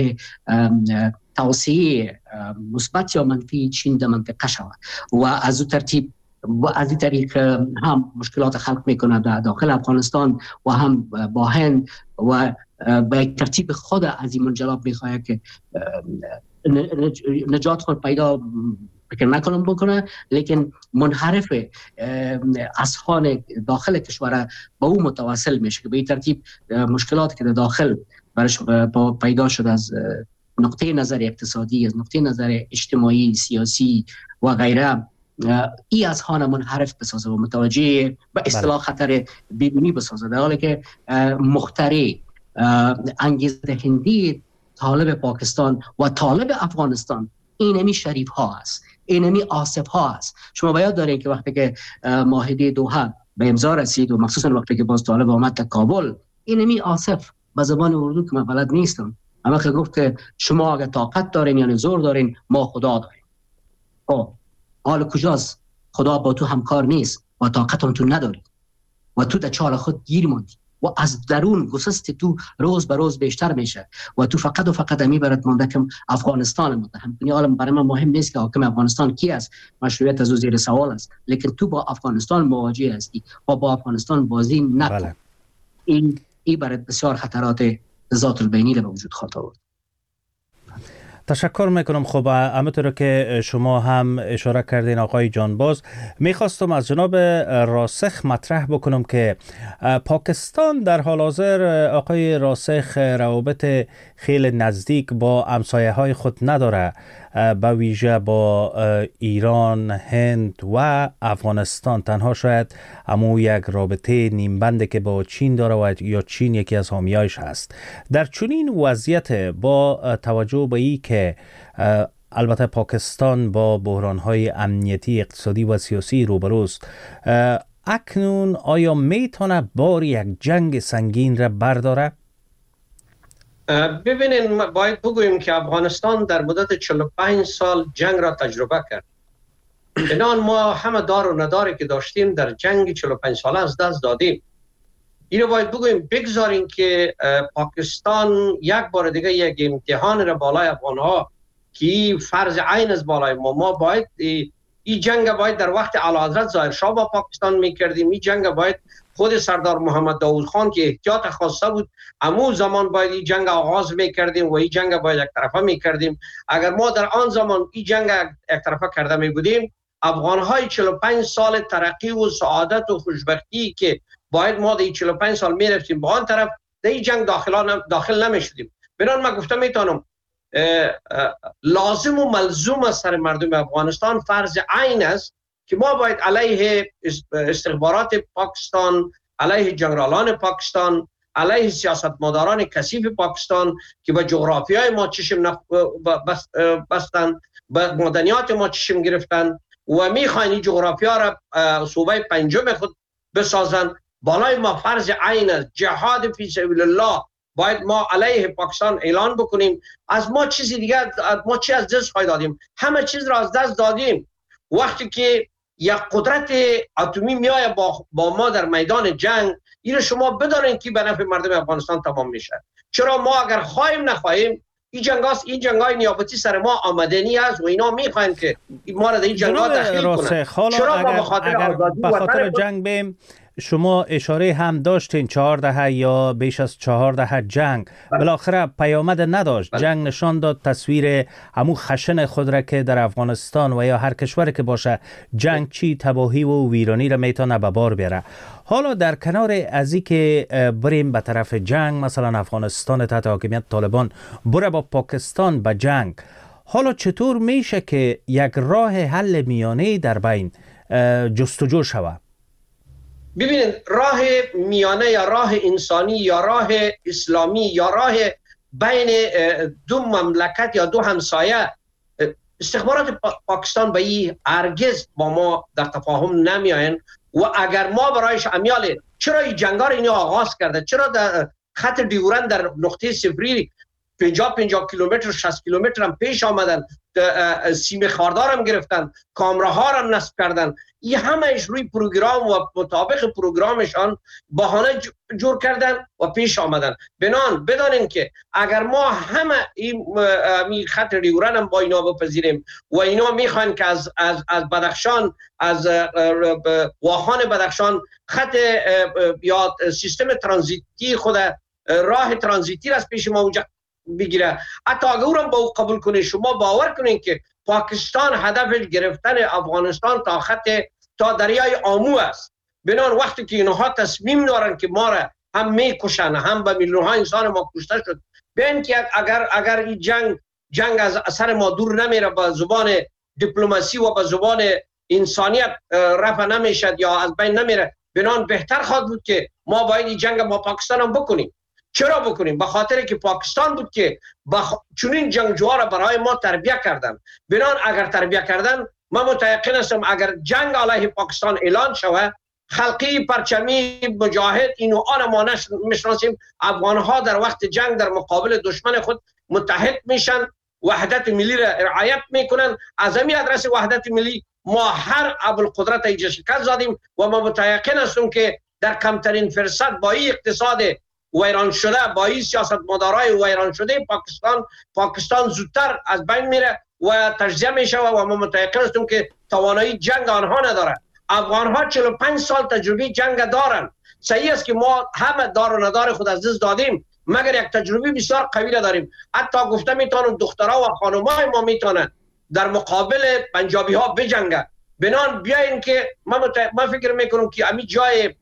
توسعه مثبت یا منفی چین در منطقه شود و از اون ترتیب و از این طریق هم مشکلات خلق میکنه در داخل افغانستان و هم با هند و به ترتیب خود از این منجلاب میخواه که نجات خود پیدا فکر نکنم بکنه، لیکن منحرف اصحان داخل کشور با او متواصل میشه که به این ترتیب مشکلات که در داخل برش پیدا شد از نقطه نظر اقتصادی، از نقطه نظر اجتماعی، سیاسی و غیره، ای از خانه منحرف بسازه و متوجه به اصطلاح خطر بیرونی بسازه، در حالی که مخترع انگیزه هندی طالب پاکستان و طالب افغانستان اینمی شریف ها است، اینمی آصف ها است. شما باید دارید که وقتی که معاهده دوحه به امضا رسید و مخصوصا وقتی که باز طالب آمد تا کابل، اینمی آصف به زبان اردو که من بلد نیستم اما که گفت که شما اگر طاقت دارین یعنی زور دارین، ما خدا داریم. حال کجاست؟ خدا با تو همکار نیست و طاقت هم تو نداری و تو در چال خود گیر ماندی و از درون گسست تو روز به روز بیشتر میشه و تو فقط امی برات مونده که افغانستان متهم کنی. حالا برای من مهم نیست که حاکم افغانستان کی است، مشروعیت از او زیر سوال است، لیکن تو با افغانستان مواجه هستی و با افغانستان بازی نکن. بله. این برای بسیار خطرات ذات البینی را به وجود خواهد آورد. تشکر میکنم. خب همونطور که شما هم اشاره کردین آقای جانباز، میخواستم از جناب راسخ مطرح بکنم که پاکستان در حال حاضر آقای راسخ روابط خیلی نزدیک با همسایه های خود نداره، به ویژه با ایران، هند و افغانستان. تنها شاید همون یک رابطه نیمبنده که با چین داره و یا چین یکی از حامیایش هست. در چنین وضعیت با توجه به این که البته پاکستان با بحران‌های امنیتی، اقتصادی و سیاسی روبروست، اکنون آیا میتونه بار یک جنگ سنگین را برداره؟ ببینین، باید بگوییم که افغانستان در مدت 45 سال جنگ را تجربه کرد بنان ما همه دار و نداری که داشتیم در جنگ 45 ساله از دست دادیم. اینو باید بگویم، بگذاریم که پاکستان یک بار دیگه یک امتحان را بالای افغانها که فرض عین از بالای ما باید این جنگ باید در وقت اعلیحضرت ظاهر شاه با پاکستان میکردیم. این جنگ باید خود سردار محمد داود خان که احتیاط خواسته بود امو زمان باید این جنگ آغاز میکردیم و این جنگ باید یک طرفه میکردیم. اگر ما در آن زمان این جنگ یک طرفه کرده میبودیم، افغانهای 45 سال ترقی و سعادت و خوشبختی که باید ما در 45 سال میرفتیم با آن طرف، در این جنگ داخل نمیشدیم. بنان من گفتم میتونم لازم و ملزوم از سر مردم افغانستان فرض عین است که ما باید علیه استخبارات پاکستان، علیه جنرالان پاکستان، علیه سیاستمداران کثیف پاکستان که به جغرافیای ما چشم بستن، به مدنیات ما چشم گرفتن و میخواین این جغرافیا را صوبه پنجم خود بسازن، بالای ما فرض عین است جهاد فی سبیل الله باید ما علیه پاکستان اعلان بکنیم. از ما چیزی دیگه، ما چی از دست خواهی دادیم؟ همه چیز را از دست دادیم. وقتی که یک قدرت اتمی میآید با ما در میدان جنگ، این شما بدانید که به نفع مردم افغانستان تمام میشه. چرا ما اگر خواهیم نخواهیم این جنگای نیابتی سر ما آمدنی است و اینا میخواین که ما را در این جنگا دخیل کنن. چرا اگر به خاطر جنگ بیم، شما اشاره هم داشتین 4 دهه یا بیش از 4 دهه جنگ بالاخره پیامد نداشت. جنگ نشان داد تصویر همون خشن خود را که در افغانستان و یا هر کشوری که باشه جنگ چی تباهی و ویرانی را میتونه به بار بیاره. حالا در کنار از این که بریم به طرف جنگ، مثلا افغانستان تحت حاکمیت طالبان بره با پاکستان به جنگ، حالا چطور میشه که یک راه حل میانه در بین جستجو شود؟ ببینید، راه میانه یا راه انسانی یا راه اسلامی یا راه بین دو مملکت یا دو همسایه، استخبارات پاکستان به این هرگز با ما در تفاهم نمیاین و اگر ما برایش امیال چرا این جنگا رو اینو آغاز کرده، چرا در خط دیورند در نقطه صفری 50 کیلومتر 60 کیلومتر هم پیش آمدن، سیم خاردار هم گرفتن، کامراها هم نصب کردن، این همهش روی پروگرام و مطابق پروگرامشان بهانه جور کردن و پیش آمدن. بنان بدانین که اگر ما همه این خط دیورند هم با اینا بپذیریم و اینا میخوان که از بدخشان، از واخان بدخشان خط یا سیستم ترانزیتی خود، راه ترانزیتی را از پیش ما اونجا بگیره، حتی اگر او را با او قبول کنید، شما باور کنید که پاکستان هدفش گرفتن افغانستان تا دریای آمو است. بنان وقتی که اینها تصمیم دارن که ما را هم میکشن، هم به میلیون ها انسان ما کشته شد، ببین که اگر این جنگ از اثر ما دور نمیره، به زبان دیپلماسی و به زبان انسانیت رفع نمیشد یا از بین نمیره، بنان بهتر خواهد بود که ما باید این جنگ با پاکستان هم بکنیم. چرا بکنیم؟ به خاطر که پاکستان بود که چنین جنگجوها را برای ما تربیت کردن. بنان اگر تربیت کردن، من متيقن هستم اگر جنگ علیه پاکستان اعلان شود، خلقی پرچمی مجاهد اینو ما میشناسیم، افغانها در وقت جنگ در مقابل دشمن خود متحد میشن، وحدت ملی را رعایت میکنن. از همین ادرس وحدت ملی ما هر ابوالقدرت ایجا شکست زدیم و ما متيقن هستم که در کمترین فرصت با این اقتصاد ویران شده، با این سیاست مدارای ویران شده پاکستان زودتر از بین میره و تجزیه میشه و ما متيقن هستیم که توانایی جنگ آنها نداره. افغانها 45 سال تجربه جنگ دارن. صحیح است که ما همه دار و ندار خود از دست دادیم، مگر یک تجربه بسیار قوی داریم. حتی گفته میتونم دخترها و خانمای ما میتونن در مقابل پنجابی ها بجنگن. بنان بیاین که من فکر میکنم که امی جای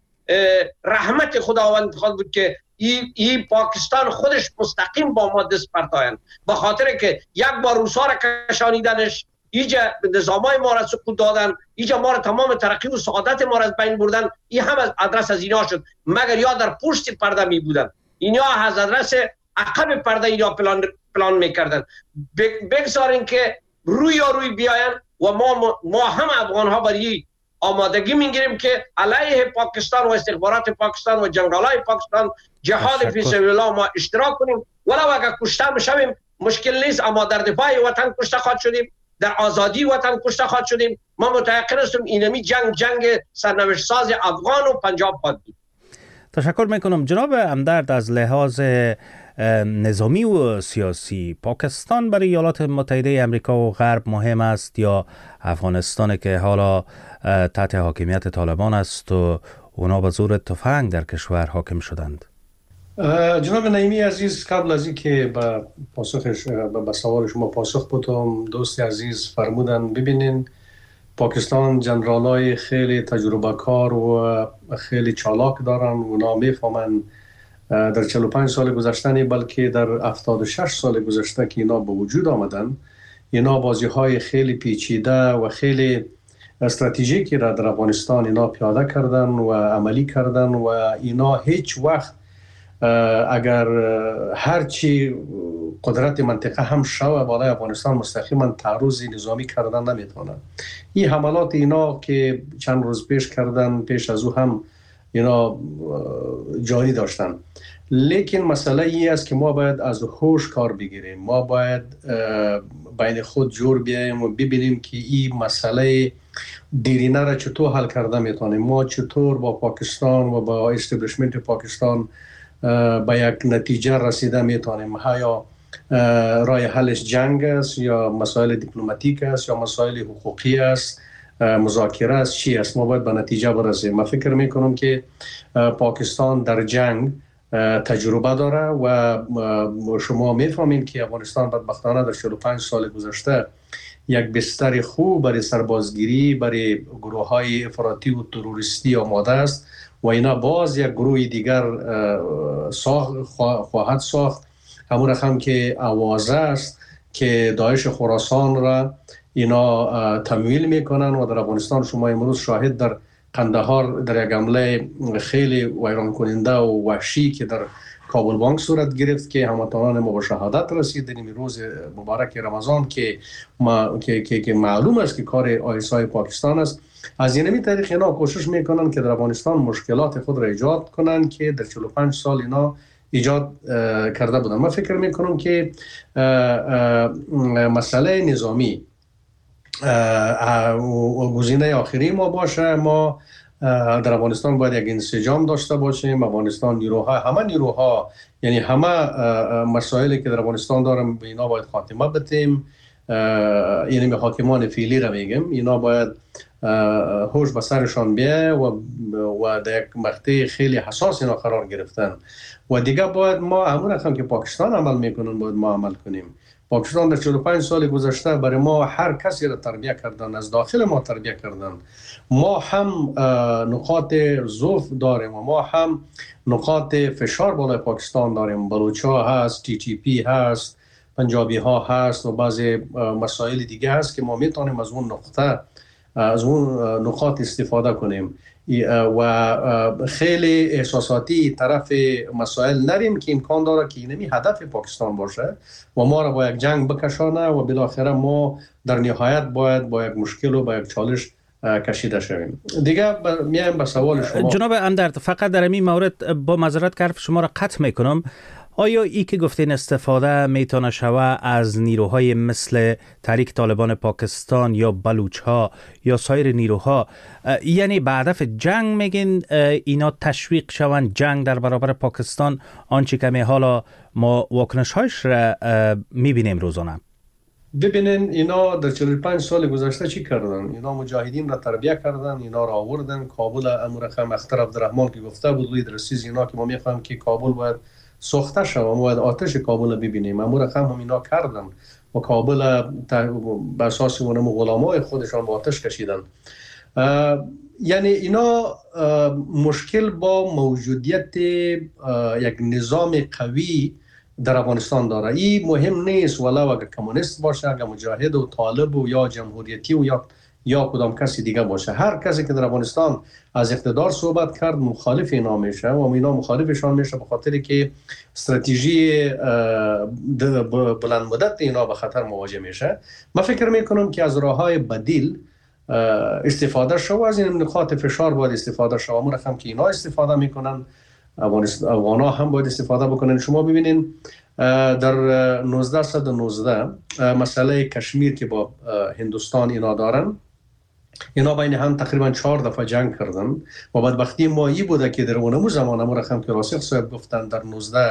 رحمت خداوند خود بود که این پاکستان خودش مستقیم با ما دست پرتاین، به خاطر که یک بار روسا را کشانیدنش، اینجا نظامای ما را سقوط دادن، اینجا ما را تمام ترقی و سعادت ما را از بین بردن. این هم از ادرس از اینا شد، مگر یا در پشت پرده می بودن، اینا از ادرس عقب پرده اینا پلان میکردن. بگذارین که روی بیاین و ما هم افغان ها برای آمادگی میگیریم که علیه پاکستان و استخبارات پاکستان و جنرالای پاکستان جهاد فی سبیل الله ما اشتراک کنیم. ولو اگر کشته بشویم مشکل نیست، اما در دفاع وطن کشته خواهد شدیم. در آزادی وطن کشته خواهد شدیم. ما متيقن هستم اینمی جنگ سرنوشت ساز افغان و پنجاب خواهد بود. تشکر میکنم جناب همدرد. از لحاظ نظامی و سیاسی پاکستان برای ایالات متحده امریکا و غرب مهم است یا افغانستان که حالا تحت حاکمیت طالبان است و اونا به زور تفنگ در کشور حاکم شدند؟ جناب نعیمی عزیز، قبل از اینکه به سوال شما پاسخ بدم، دوست عزیز فرمودن ببینین پاکستان جنرالای خیلی تجربه کار و خیلی چالاک دارن، اونا میفهمن در 45 سال گذشته بلکه در 76 سال گذشته که اینا به وجود آمدن، اینا بازی های خیلی پیچیده و خیلی استراتژیکی را در افغانستان اینا پیاده کردن و عملی کردن و اینا هیچ وقت اگر هرچی قدرت منطقه هم شوه بالای افغانستان مستقیما تعرض نظامی کردن نمیتونه. این حملات اینا که چند روز پیش کردن، پیش از او هم اینا جاری داشتن. لیکن مسئله ای است که ما باید از هوش کار بگیریم، ما باید بین خود جور بیاییم و ببینیم که این مسئله دیرینه را چطور حل کرده میتونیم. ما چطور با پاکستان و با استبلیشمنت پاکستان به یک نتیجه رسیده میتونیم. یا راه حلش جنگ است یا مسائل دیپلماتیک است یا مسائل حقوقی است، مذاکره است، چی است؟ ما باید به نتیجه برسیم. من فکر میکنم که پاکستان در جنگ تجربه داره و شما میفهمین که افغانستان بدبختانه در 45 سال گذشته یک بستر خوب برای سربازگیری برای گروه های افراطی و تروریستی آماده است و اینا باز یک گروه دیگر خواهد ساخت. همون رقم که اوازه است که داعش خراسان را اینا تمویل میکنن و در افغانستان شما امروز شاهد در قندهار در یک حمله خیلی ویران کننده و وحشی که در کابل بانک صورت گرفت که هموطنان ما به شهادت رسید در روز مبارک رمضان که معلوم است که کار آیسای پاکستان است. از اینمی طریق اینا کوشش میکنن که در افغانستان مشکلات خود را ایجاد کنن که در 45 سال اینا ایجاد کرده بودن. من فکر میکنم که مسئله نظامی گزینه آخری ما باشه. ما در افغانستان باید یک انسجام داشته باشیم. افغانستان نیروها، همه نیروها، یعنی همه مسائلی که در افغانستان دارم به اینا باید خاتمه بدیم. یعنی حاکمان فعلی را میگم، اینا باید هوش به سرشان بیه و در یک مقطع خیلی حساس اینا قرار گرفتن و دیگه باید ما همون رقم که پاکستان عمل میکنن باید ما عمل کنیم. پاکستان در 45 سال گذشته برای ما هر کسی را تربیه کردن، از داخل ما تربیه کردن. ما هم نقاط ضعف داریم و ما هم نقاط فشار بالای پاکستان داریم. بلوچ ها هست، TTP هست، پنجابی ها هست و بعضی مسائل دیگه هست که ما میتونیم از اون نقاط استفاده کنیم و خیلی احساساتی طرف مسائل نریم که امکان داره که اینمی هدف پاکستان باشه و ما را با یک جنگ بکشانه و بالاخره ما در نهایت باید با یک مشکل و با یک چالش کشیده شویم. دیگه میایم به سوال شما. جناب همدرد، فقط در این مورد با معذرت که حرف شما را قطع میکنم، آیا ای که گفتین استفاده میتونه شوه از نیروهای مثل تحریک طالبان پاکستان یا بلوچ ها یا سایر نیروها، یعنی به هدف جنگ میگین اینا تشویق شون جنگ در برابر پاکستان، آنچه که حالا ما واکنش هایش را میبینیم روزانه؟ ببینین اینا در 45 سال گذشته چی کردن؟ اینا مجاهدین را تربیه کردن، اینا را آوردن کابل. امورخم اختر عبدالرحمن که گفته بود روی درسیز اینا که ما میخوایم که کابل باید سوخته شد و ما باید آتش کابل ببینیم. امورخم هم اینا کردن و کابل به اساس اونم غلامای خودشان با آتش کشیدن. یعنی اینا مشکل با موجودیت یک نظام قوی در افغانستان داره. این مهم نیست ولو اگر کمونیست باشه، اگر مجاهد و طالب و یا جمهوریتی و یا کدام کسی دیگه باشه، هر کسی که در افغانستان از اقتدار صحبت کرد مخالف اینا میشه و اینا مخالفشان میشه به خاطر که استراتژی بلند مدت اینا به خطر مواجه میشه. من فکر میکنم که از راههای بدیل استفاده شو، از این نقاط فشار باید استفاده شو. اما رقم که اینا استفاده میکنن افغانا هم باید استفاده بکنن. شما ببینین در 1919 مسئله کشمیر که با هندوستان اینا دارن، اینا بین هم تقریبا 4 دفعه جنگ کردن و بدبختی ما ای بوده که در اونمو زمان امو رقم که راسخ صاحب گفتن در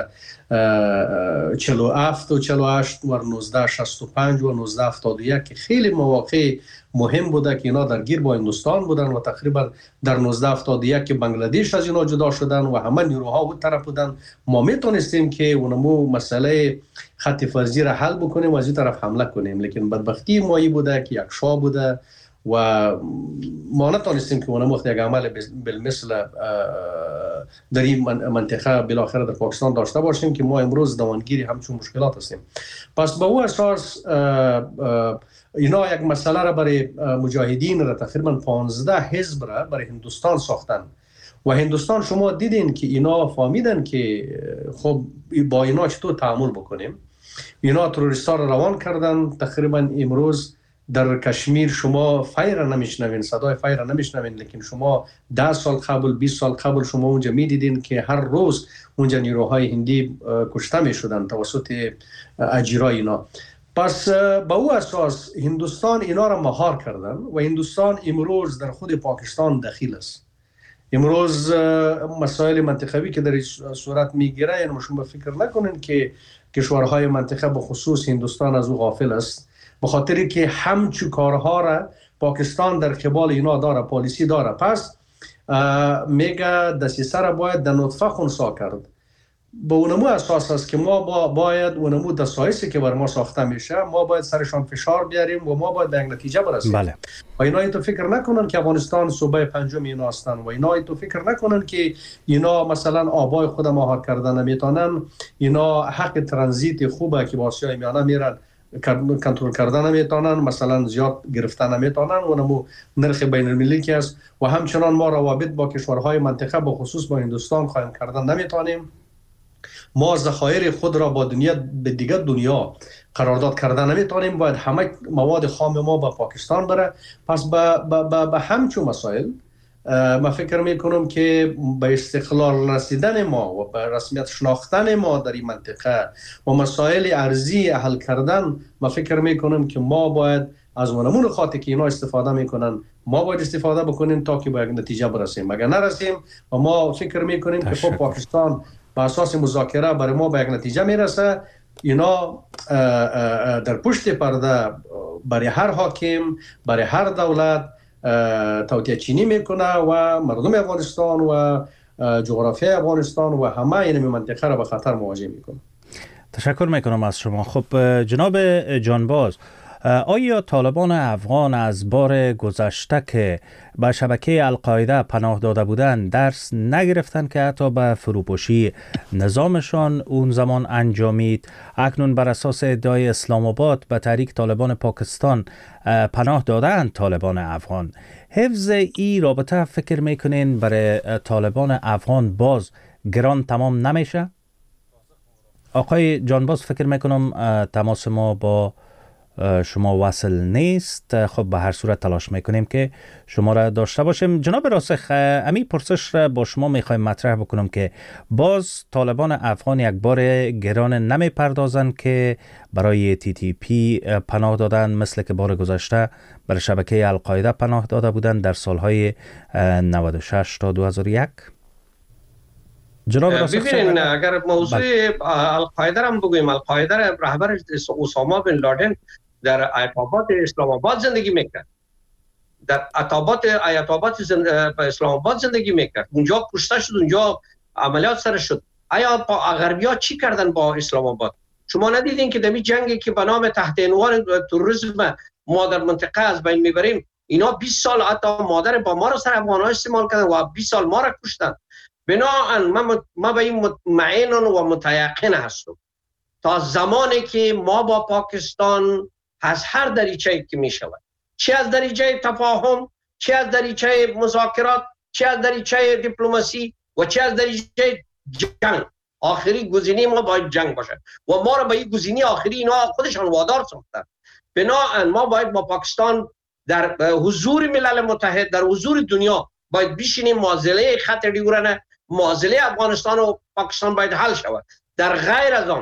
1947 و 48 و 1965 و 1971 که خیلی مواقع مهم بوده که اینا درگیر با هندوستان بودن و تقریبا در 1971 که بنگلادش از اینا جدا شدن و همه نیروها اون طرف بودن، ما میتونستیم که اونمو مسئله خط فرضی را حل بکنیم و از این طرف حمله کنیم، لیکن بدبختی ما ای بوده که یک شاه بوده و ما نتونستیم که اونم وقت یک عمل بالمثل در این منطقه بالاخره در پاکستان داشته باشیم که ما امروز دوانگیری همچون مشکلات هستیم. پس با او اساس اینا یک مسئله را برای مجاهدین را تقریبا 15 حزب را برای هندوستان ساختن و هندوستان شما دیدین که اینا فهمیدن که خب با اینا چطور تعامل بکنیم. اینا تروریستا را روان کردن. تقریبا امروز در کشمیر شما فیر نمیشنوین، صدای فیر نمیشنوین، لیکن شما 10 سال قبل 20 سال قبل شما اونجا میدیدین که هر روز اونجا نیروهای هندی کشته میشدن توسط اجیرای اینا. پس با او اساس هندوستان اینا را مهار کردن و هندوستان امروز در خود پاکستان دخیل است. امروز مسائل منطقوی که در این صورت میگیره، یعنی شما فکر نکنین که کشورهای منطقه به خصوص هندوستان از او غافل است، به خاطری که همچو کارها را پاکستان در قبال اینا داره، پالیسی داره. پس میگه دسیسه را باید در نطفه خونسا کرد. به اونمو اساس است که ما باید اونمو دسایسی که بر ما ساخته میشه ما باید سرشان فشار بیاریم و ما باید به یک نتیجه برسیم. بله. و اینا تو فکر نکنن که افغانستان صوبه پنجم اینا هستن و اینا تو فکر نکنن که اینا مثلا آبای خود مهار کردن نمیتونن، اینا حق ترانزیت خوبه که با آسیای میانه میرن کنترل کردن نمیتونن، مثلا زیاد گرفتن نمیتونن، اونمو نرخ بین المللی که است و همچنان ما روابط با کشورهای منطقه به خصوص با هندوستان قائم کردن نمیتونیم. ما ذخایر خود را با دنیا به دیگر دنیا قرارداد کردن نمیتونیم، باید همه مواد خام ما با پاکستان بره. پس به همچون مسائل من فکر میکنم که به استقلال رسیدن ما و به رسمیت شناختن ما در این منطقه و مسائل ارضی حل کردن، من فکر میکنم که ما باید از اونمون خاطر که اینا استفاده میکنن ما باید استفاده بکنیم تا که به یک نتیجه برسیم. اگر نرسیم و ما فکر میکنیم که خب پاکستان به اساس مذاکره برای ما به یک نتیجه میرسه، اینا در پشت پرده برای هر حاکم، برای هر دولت توطئه چینی میکنه و مردم افغانستان و جغرافیای افغانستان و همه این منطقه را به خطر مواجه میکنه. تشکر میکنم از شما. خب جناب جانباز، آیا طالبان افغان از بار گذشته که به شبکه القاعده پناه داده بودند درس نگرفتند که حتی به فروپاشی نظامشان اون زمان انجامید؟ اکنون بر اساس ادعای اسلام آباد به تحریک طالبان پاکستان پناه دادند طالبان افغان. حفظ این رابطه فکر میکنین برای طالبان افغان باز گران تمام نمیشه؟ آقای جانباز، فکر میکنم تماس ما با شما وصل نیست. خب به هر صورت تلاش میکنیم که شما را داشته باشیم. جناب راسخ، امی پرسش را با شما میخوایم مطرح بکنم که باز طالبان افغان یک بار گران نمی پردازن که برای TTP پناه دادن مثل که بار گذشته برای شبکه القاعده پناه داده بودن در سالهای 96 تا 2001؟ جناب راسخ، ببینین اگر موضوع القاعده را بگویم، القاعده رهبر اسامه بن لادن در آیت آباد اسلام آباد زندگی میکرد، در آیت آباد اسلام آباد زندگی میکرد، اونجا کشته شد، اونجا عملیات سر شد. آیا غربی‌ها چی کردن با اسلام آباد؟ شما ندیدین که دمی جنگی که به نام تحت عنوان تروریسم ما در منطقه از بین میبریم، اینا 20 سال حتی مادر با ما را سر افغان‌ها استعمال کردن و 20 سال ما را کشتن. بنابراین ما به این مطمئن و متیقن هستم تا زمانی که ما با پاکستان از هر دریچه‌ای که می شود، چه از دریچه تفاهم، چه از دریچه مذاکرات، چه از دریچه دیپلماسی و چه از دریچه جنگ، آخری گزینه ما باید جنگ باشه و ما را به این گزینه آخری اینا خودشان وادار ساختن. بنابراین ما باید با پاکستان در حضور ملل متحد، در حضور دنیا باید بشینیم، معضله خط دیورانه، معضله افغانستان و پاکستان باید حل شود. در غیر از آن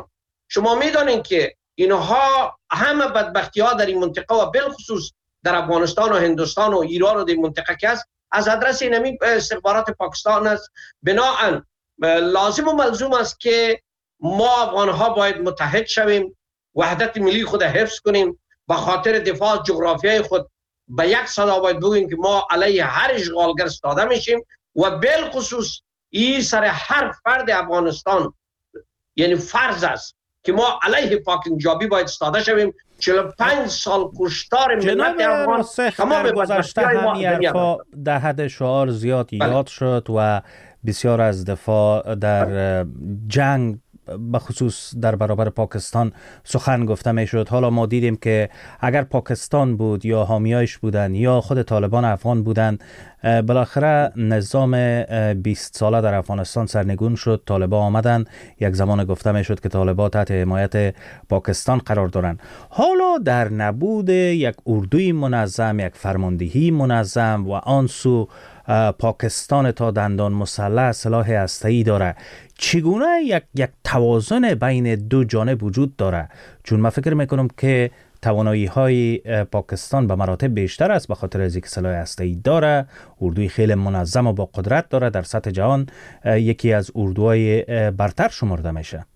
شما میدانید که اینها همه بدبختی ها در این منطقه و بالخصوص در افغانستان و هندوستان و ایران و در منطقه که است از آدرس این استخبارات پاکستان است. بنابراین لازم و ملزوم است که ما افغان ها باید متحد شویم، وحدت ملی خود حفظ کنیم، به خاطر دفاع جغرافیای خود به یک صدا باید بگوییم که ما علیه هر اشغالگر استاده میشیم و بالخصوص این سر هر فرد افغانستان یعنی فرض است که ما علیه پاکنجابی باید استاده شویم. 45 سال کشتار ملت افغان تمام گذشته هم در حد شعار زیاد یاد شد و بسیار از دفاع در جنگ به خصوص در برابر پاکستان سخن گفته می شد. حالا ما دیدیم که اگر پاکستان بود یا حامیایش بودن یا خود طالبان افغان بودن، بالاخره نظام 20 ساله در افغانستان سرنگون شد. طالبان آمدن، یک زمان گفته می شد که طالبان تحت حمایت پاکستان قرار دارند. حالا در نبود یک اردوی منظم، یک فرماندهی منظم و آنسو پاکستان تا دندان مسلح سلاح هسته‌ای داره، چگونه یک توازن بین دو جانب وجود داره؟ چون من فکر میکنم که توانایی های پاکستان به مراتب بیشتر است به خاطر از اینکه سلاح هسته‌ای داره، اردوی خیلی منظم و با قدرت داره، در سطح جهان یکی از اردوهای برتر شمرده میشه.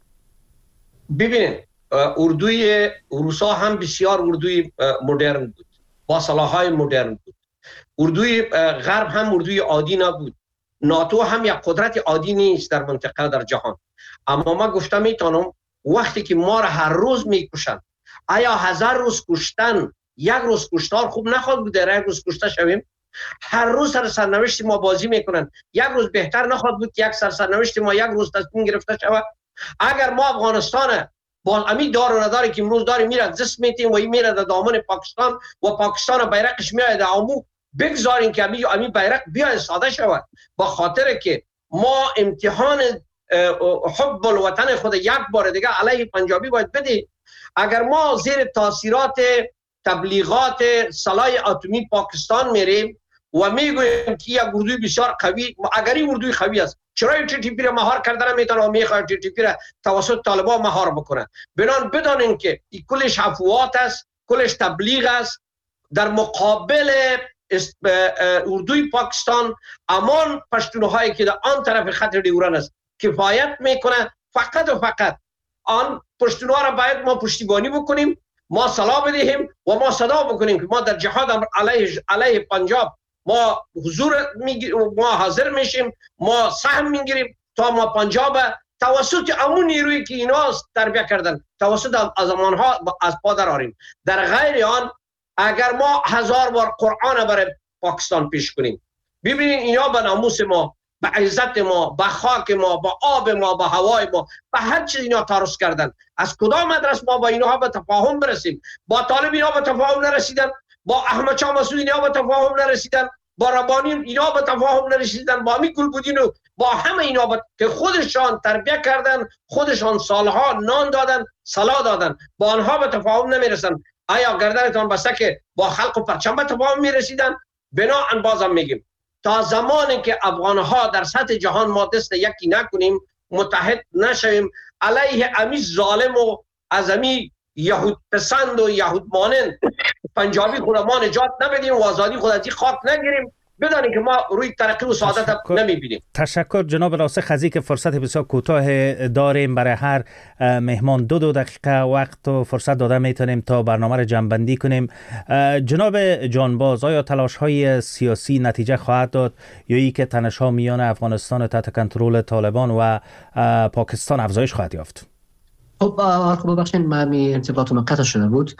ببینید اردوی روسا هم بسیار اردوی مدرن بود، با سلاح‌های مدرن بود. اردوی غرب هم اردوی عادی نبود. ناتو هم یک قدرت عادی نیست در منطقه در جهان. اما ما گفتم میتونم وقتی که ما را هر روز میکشن، آیا 1000 روز کشتن یک روز کشتار خوب نخواهد بود در یک روز کشته شویم؟ هر روز سرنوشت ما بازی میکنن، یک روز بهتر نخواهد بود یک سرنوشت ما یک روز تصمیم گرفته شود؟ اگر ما افغانستان با امی دار و نداری که امروز داریم میره دست میتیم و این میره در دامن پاکستان و پاکستان بیرقش میاد در آمو، بگذاریم که امی بیرق بیاد ساده شود، با خاطر که ما امتحان حب الوطن خود یک بار دیگه علیه پنجابی باید بدیم. اگر ما زیر تاثیرات تبلیغات سلاح اتمی پاکستان میریم و میگویم که یک اردوی بسیار قوی، اگر این اردوی قوی است چرا TTP را مهار کردن میتونه و میخواد TTP را توسط طالبان مهار بکنن؟ بنان بدانیم که این کلش افوات است، کلش تبلیغ است. در مقابل اردوی پاکستان امان پشتونهایی که در آن طرف خط ډیورند است کفایت میکنه. فقط و فقط آن پشتونها را باید ما پشتیبانی بکنیم، ما سلاح بدهیم و ما صدا بکنیم که ما در جهاد علیه پنجاب ما ما حاضر میشیم، ما سهم میگیریم تا ما پنجاب توسط امون نیرویی که اینا تربیت کردن توسط از آنها از پا درآوریم. در غیر آن اگر ما 1000 بار قرآن برای پاکستان پیش کنیم، ببینید اینا به ناموس ما، به عزت ما، به خاک ما، به آب ما، به هوای ما، به هر چیز اینا تعرض کردن. از کدام مدرسه ما با اینها به تفاهم برسیم؟ با طالب اینا به تفاهم نرسیدن، با احمد شاه مسعود اینا به تفاهم نرسیدن، با ربانی اینا به تفاهم نرسیدن، با امی گلبودین و با همه اینا که خودشان تربیت کردن، خودشان سالها نان دادن، سلا دادن، با آنها به تفاهم نمیرسن. آیا گردنتان بسته که با خلق و پرچم به تفاهم میرسیدن؟ بنابراین بازم میگیم تا زمانی که افغانها در سطح جهان ما دست یکی نکنیم، متحد نشویم، علیه امی ظالم و از امی یهود پسند و یهود مانند پنجابی خود ما نجات نبدیم و آزادی خود از این خاک نگیریم، بدانیم که ما روی ترقی و سعادت نمیبینیم. تشکر جناب راسخ از اینکه فرصت بسیار کوتاه داریم. برای هر مهمان دو دقیقه وقت و فرصت داده میتونیم تا برنامه را جمع‌بندی کنیم. جناب جانباز، آیا تلاش های سیاسی نتیجه خواهد داد یا ای که تنش‌ها میان افغانستان تحت کنترل طالبان و پاکستان افزایش خواهد یافت؟ خب ببخشید من ارتباطم قطع شده بود.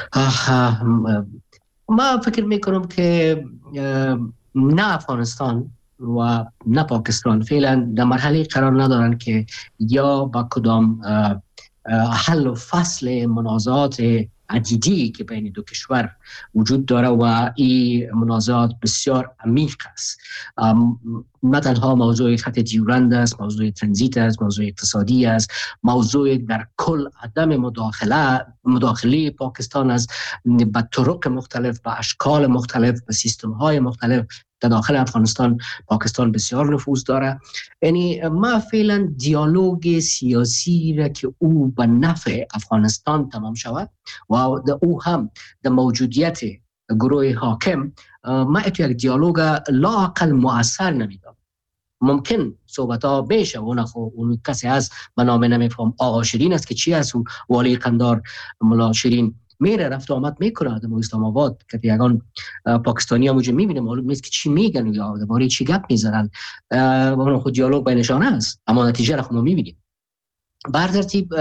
ما فکر میکنم که نه افغانستان و نه پاکستان فعلا در مرحله قرار ندارن که یا با کدام حل و فصل منازعات عدیدی که بین دو کشور وجود داره و این منازعات بسیار عمیق است. نه تنها موضوع خط دیورند است، موضوع ترانزیت است، موضوع اقتصادی است، موضوع در کل عدم مداخله پاکستان است به طرق مختلف، به اشکال مختلف، به سیستم های مختلف در داخل افغانستان. پاکستان بسیار نفوذ داره. یعنی ما فعلا دیالوگ سیاسی را که او به نفع افغانستان تمام شود و او هم در موجودیت گروه حاکم، ما اتو یک دیالوگ لااقل مؤثر نمیدم. ممکن صحبت ها بشه، اون کسی هست به نام نمیفهم آقا شیرین است که چی است، والی قندار ملا شیرین میره رفت آمد میکنه در اسلام آباد که یگان پاکستانی ها موجه میبینه، معلوم نیست که چی میگن یا درباره چی گپ میزنن و اون خود دیالوگ بینشان است، اما نتیجه را ما میبینیم. بر ترتیب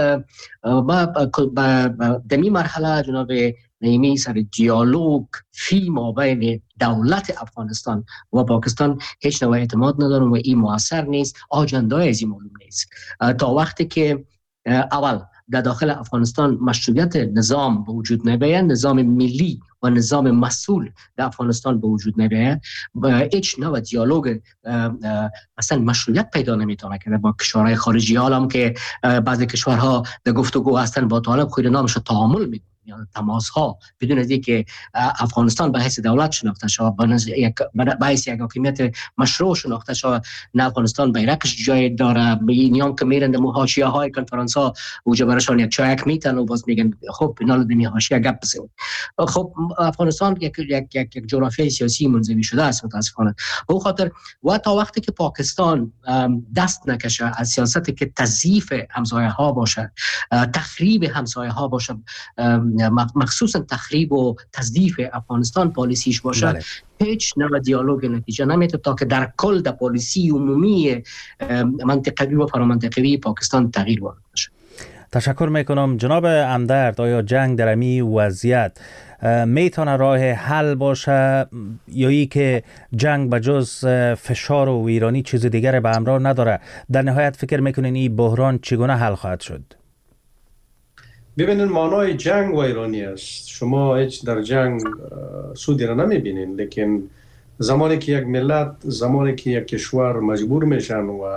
دمی مرحله جناب نعیمی سر دیالوگ فی مابین دولت افغانستان و پاکستان هیچ نوع اعتماد ندارم و این مؤثر نیست، آجندای از این معلوم نیست. تا وقتی که اول در داخل افغانستان مشروعیت نظام به وجود نبیه، نظام ملی و نظام مسئول در افغانستان به وجود نبیه، هیچ نوع دیالوگ اصلا مشروعیت پیدا نمیتونه که با کشورهای خارجی، حالا که بعضی کشورها در گفتگو هستن با طالب خود نامش تعامل میکنه یا تماس ها بدون از اینکه افغانستان به حیث دولت شناخته شود، به حیث یک حاکمیت مشروع شناخته شود. نه افغانستان بیرقش جای داره، به این نیام که میرن در حاشیه های کنفرانس ها اوجا برشان یک چایک میتن و باز میگن خب اینا رو دمی حاشیه گپ بزنید. خب افغانستان یک جغرافیای سیاسی منزوی شده است متاسفانه. به خاطر و تا وقتی که پاکستان دست نکشه از سیاستی که تضعیف همسایه ها باشه، تخریب همسایه ها باشه، مخصوصا تخریب و تضعیف افغانستان پالیسیش باشه، هیچ نوع دیالوگ نتیجه نمیده تا که در کل در پالیسی عمومی منطقوی و فرامنطقوی پاکستان تغییر وارد بشه. تشکر میکنم جناب همدرد. آیا جنگ در امی وضعیت میتونه راه حل باشه یا ای که جنگ به جز فشار و ویرانی چیز دیگر به همراه نداره؟ در نهایت فکر میکنین این بحران چگونه حل خواهد شد؟ ببینید معنای جنگ ویرانی است. شما هیچ در جنگ سودی را نمیبینین، لیکن زمانی که یک ملت، زمانی که یک کشور مجبور میشن و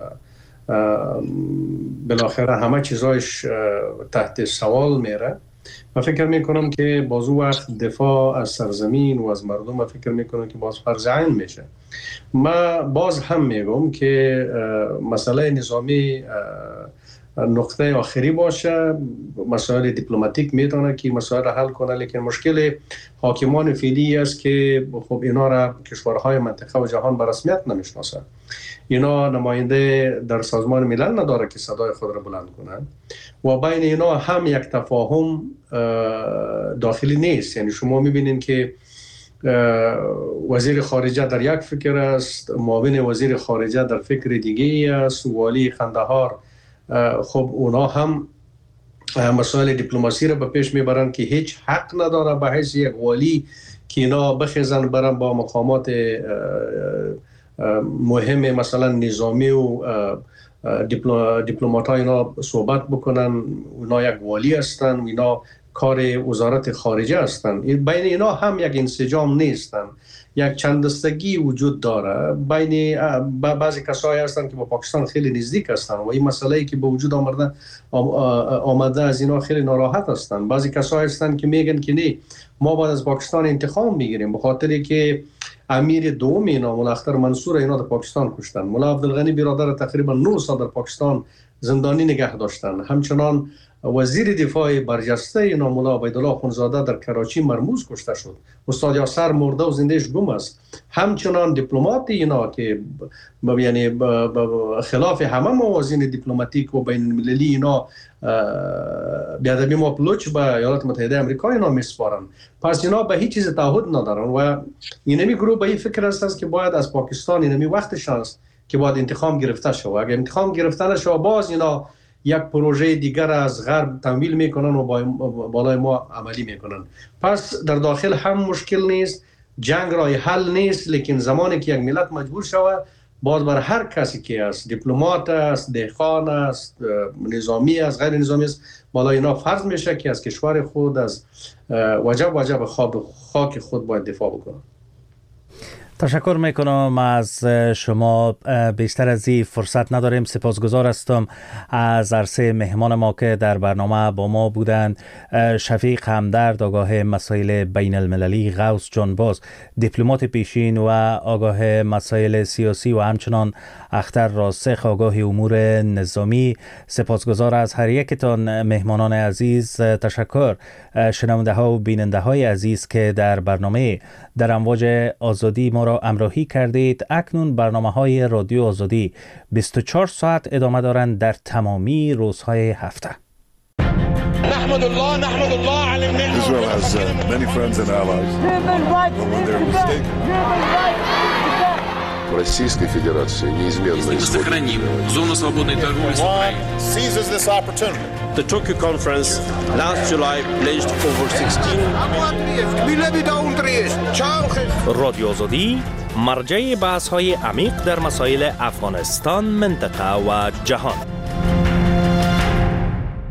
بالاخره همه چیزایش تحت سوال میره، من فکر میکنم که باز وقت دفاع از سرزمین و از مردم، من فکر میکنم که باز فرض عین میشه. ما باز هم میگم که مسئله نظامی نقطه آخری باشه، مسائل دیپلماتیک میتونه که مسائل حل کنه، لیکن مشکل حاکمان فعلی است که خب اینا را کشورهای منطقه و جهان به رسمیت نمیشناسه. اینا نماینده در سازمان ملل نداره که صدای خود را بلند کنند و بین اینا هم یک تفاهم داخلی نیست. یعنی شما میبینین که وزیر خارجه در یک فکر است، معاون وزیر خارجه در فکر دیگه است، والی قندهار خب اونا هم مسائل دیپلماسی را به پیش میبرند که هیچ حق نداره به حیث یک والی که اینا بخیزن برن با مقامات مهم مثلا نظامی و دیپلمات ها اینا صحبت بکنن. اونا یک والی هستن، اینا کار وزارت خارجه هستن. بین اینا هم یک انسجام نیستن، یک چندستگی وجود داره. بین بعضی کسایی هستن که با پاکستان خیلی نزدیک هستن و این مسئله‌ای که به وجود آمده از اینا خیلی ناراحت هستن. بعضی کسایی هستن که میگن که نه، ما باید از پاکستان انتقام میگیریم به خاطری که امیر دوم اینا ملا اختر منصور اینا در پاکستان کشتن، ملا عبدالغنی برادر تقریبا 9 سال در پاکستان زندانی نگه داشتن. همچنان وزیر دفاع برجسته اینا ملا عبیدالله خونزاده در کراچی مرموز کشته شد. استاد یاسر مرده و زندهش گم است. همچنان دیپلمات اینا که یعنی خلاف همه موازین دیپلماتیک و بین المللی اینا بیادبی مپلوچ به ایالات متحده آمریکا اینا میسپارن. پس اینا به هیچ چیز تعهد ندارن و اینمی گروه به این فکر است که باید از پاکستان اینمی وقتش است که باید انتقام گرفته شود. اگر انتقام گرفته نشه باز اینا یک پروژه دیگر از غرب تمویل میکنن و بالای ما عملی میکنن. پس در داخل هم مشکل نیست، جنگ راه حل نیست، لیکن زمانی که یک ملت مجبور شود باز بر هر کسی که است، دیپلمات است، دهقان است، نظامی است، غیر نظامی است، بالای اینا فرض میشه که از کشور خود، از وجب خاک خود باید دفاع بکنه. تشکر میکنم از شما. بیشتر از این فرصت نداریم. سپاسگزار هستم از عرصه مهمان ما که در برنامه با ما بودند. شفیق همدرد، آگاه مسائل بین المللی، غوث جانباز، دیپلمات پیشین و آگاه مسائل سیاسی و همچنان اختر راسخ، آگاه امور نظامی. سپاسگزار از هر یکتان مهمانان عزیز. تشکر شنونده ها و بیننده های عزیز که در برنامه در امواج آزادی ما را همراهی کردید. اکنون برنامه های رادیو آزادی 24 ساعت ادامه دارند در تمامی روزهای هفته. نحمد الله على النعمة. Israel has many friends and allies. When they're mistaken. Российской Федерации неизменно мы сохраним зону свободной торговли с Украиной. Seizes this opportunity. The Tokyo conference last July pledged over 16 رادیو آزادی مرجع بحث‌های عمیق در مسائل افغانستان، منطقه و جهان.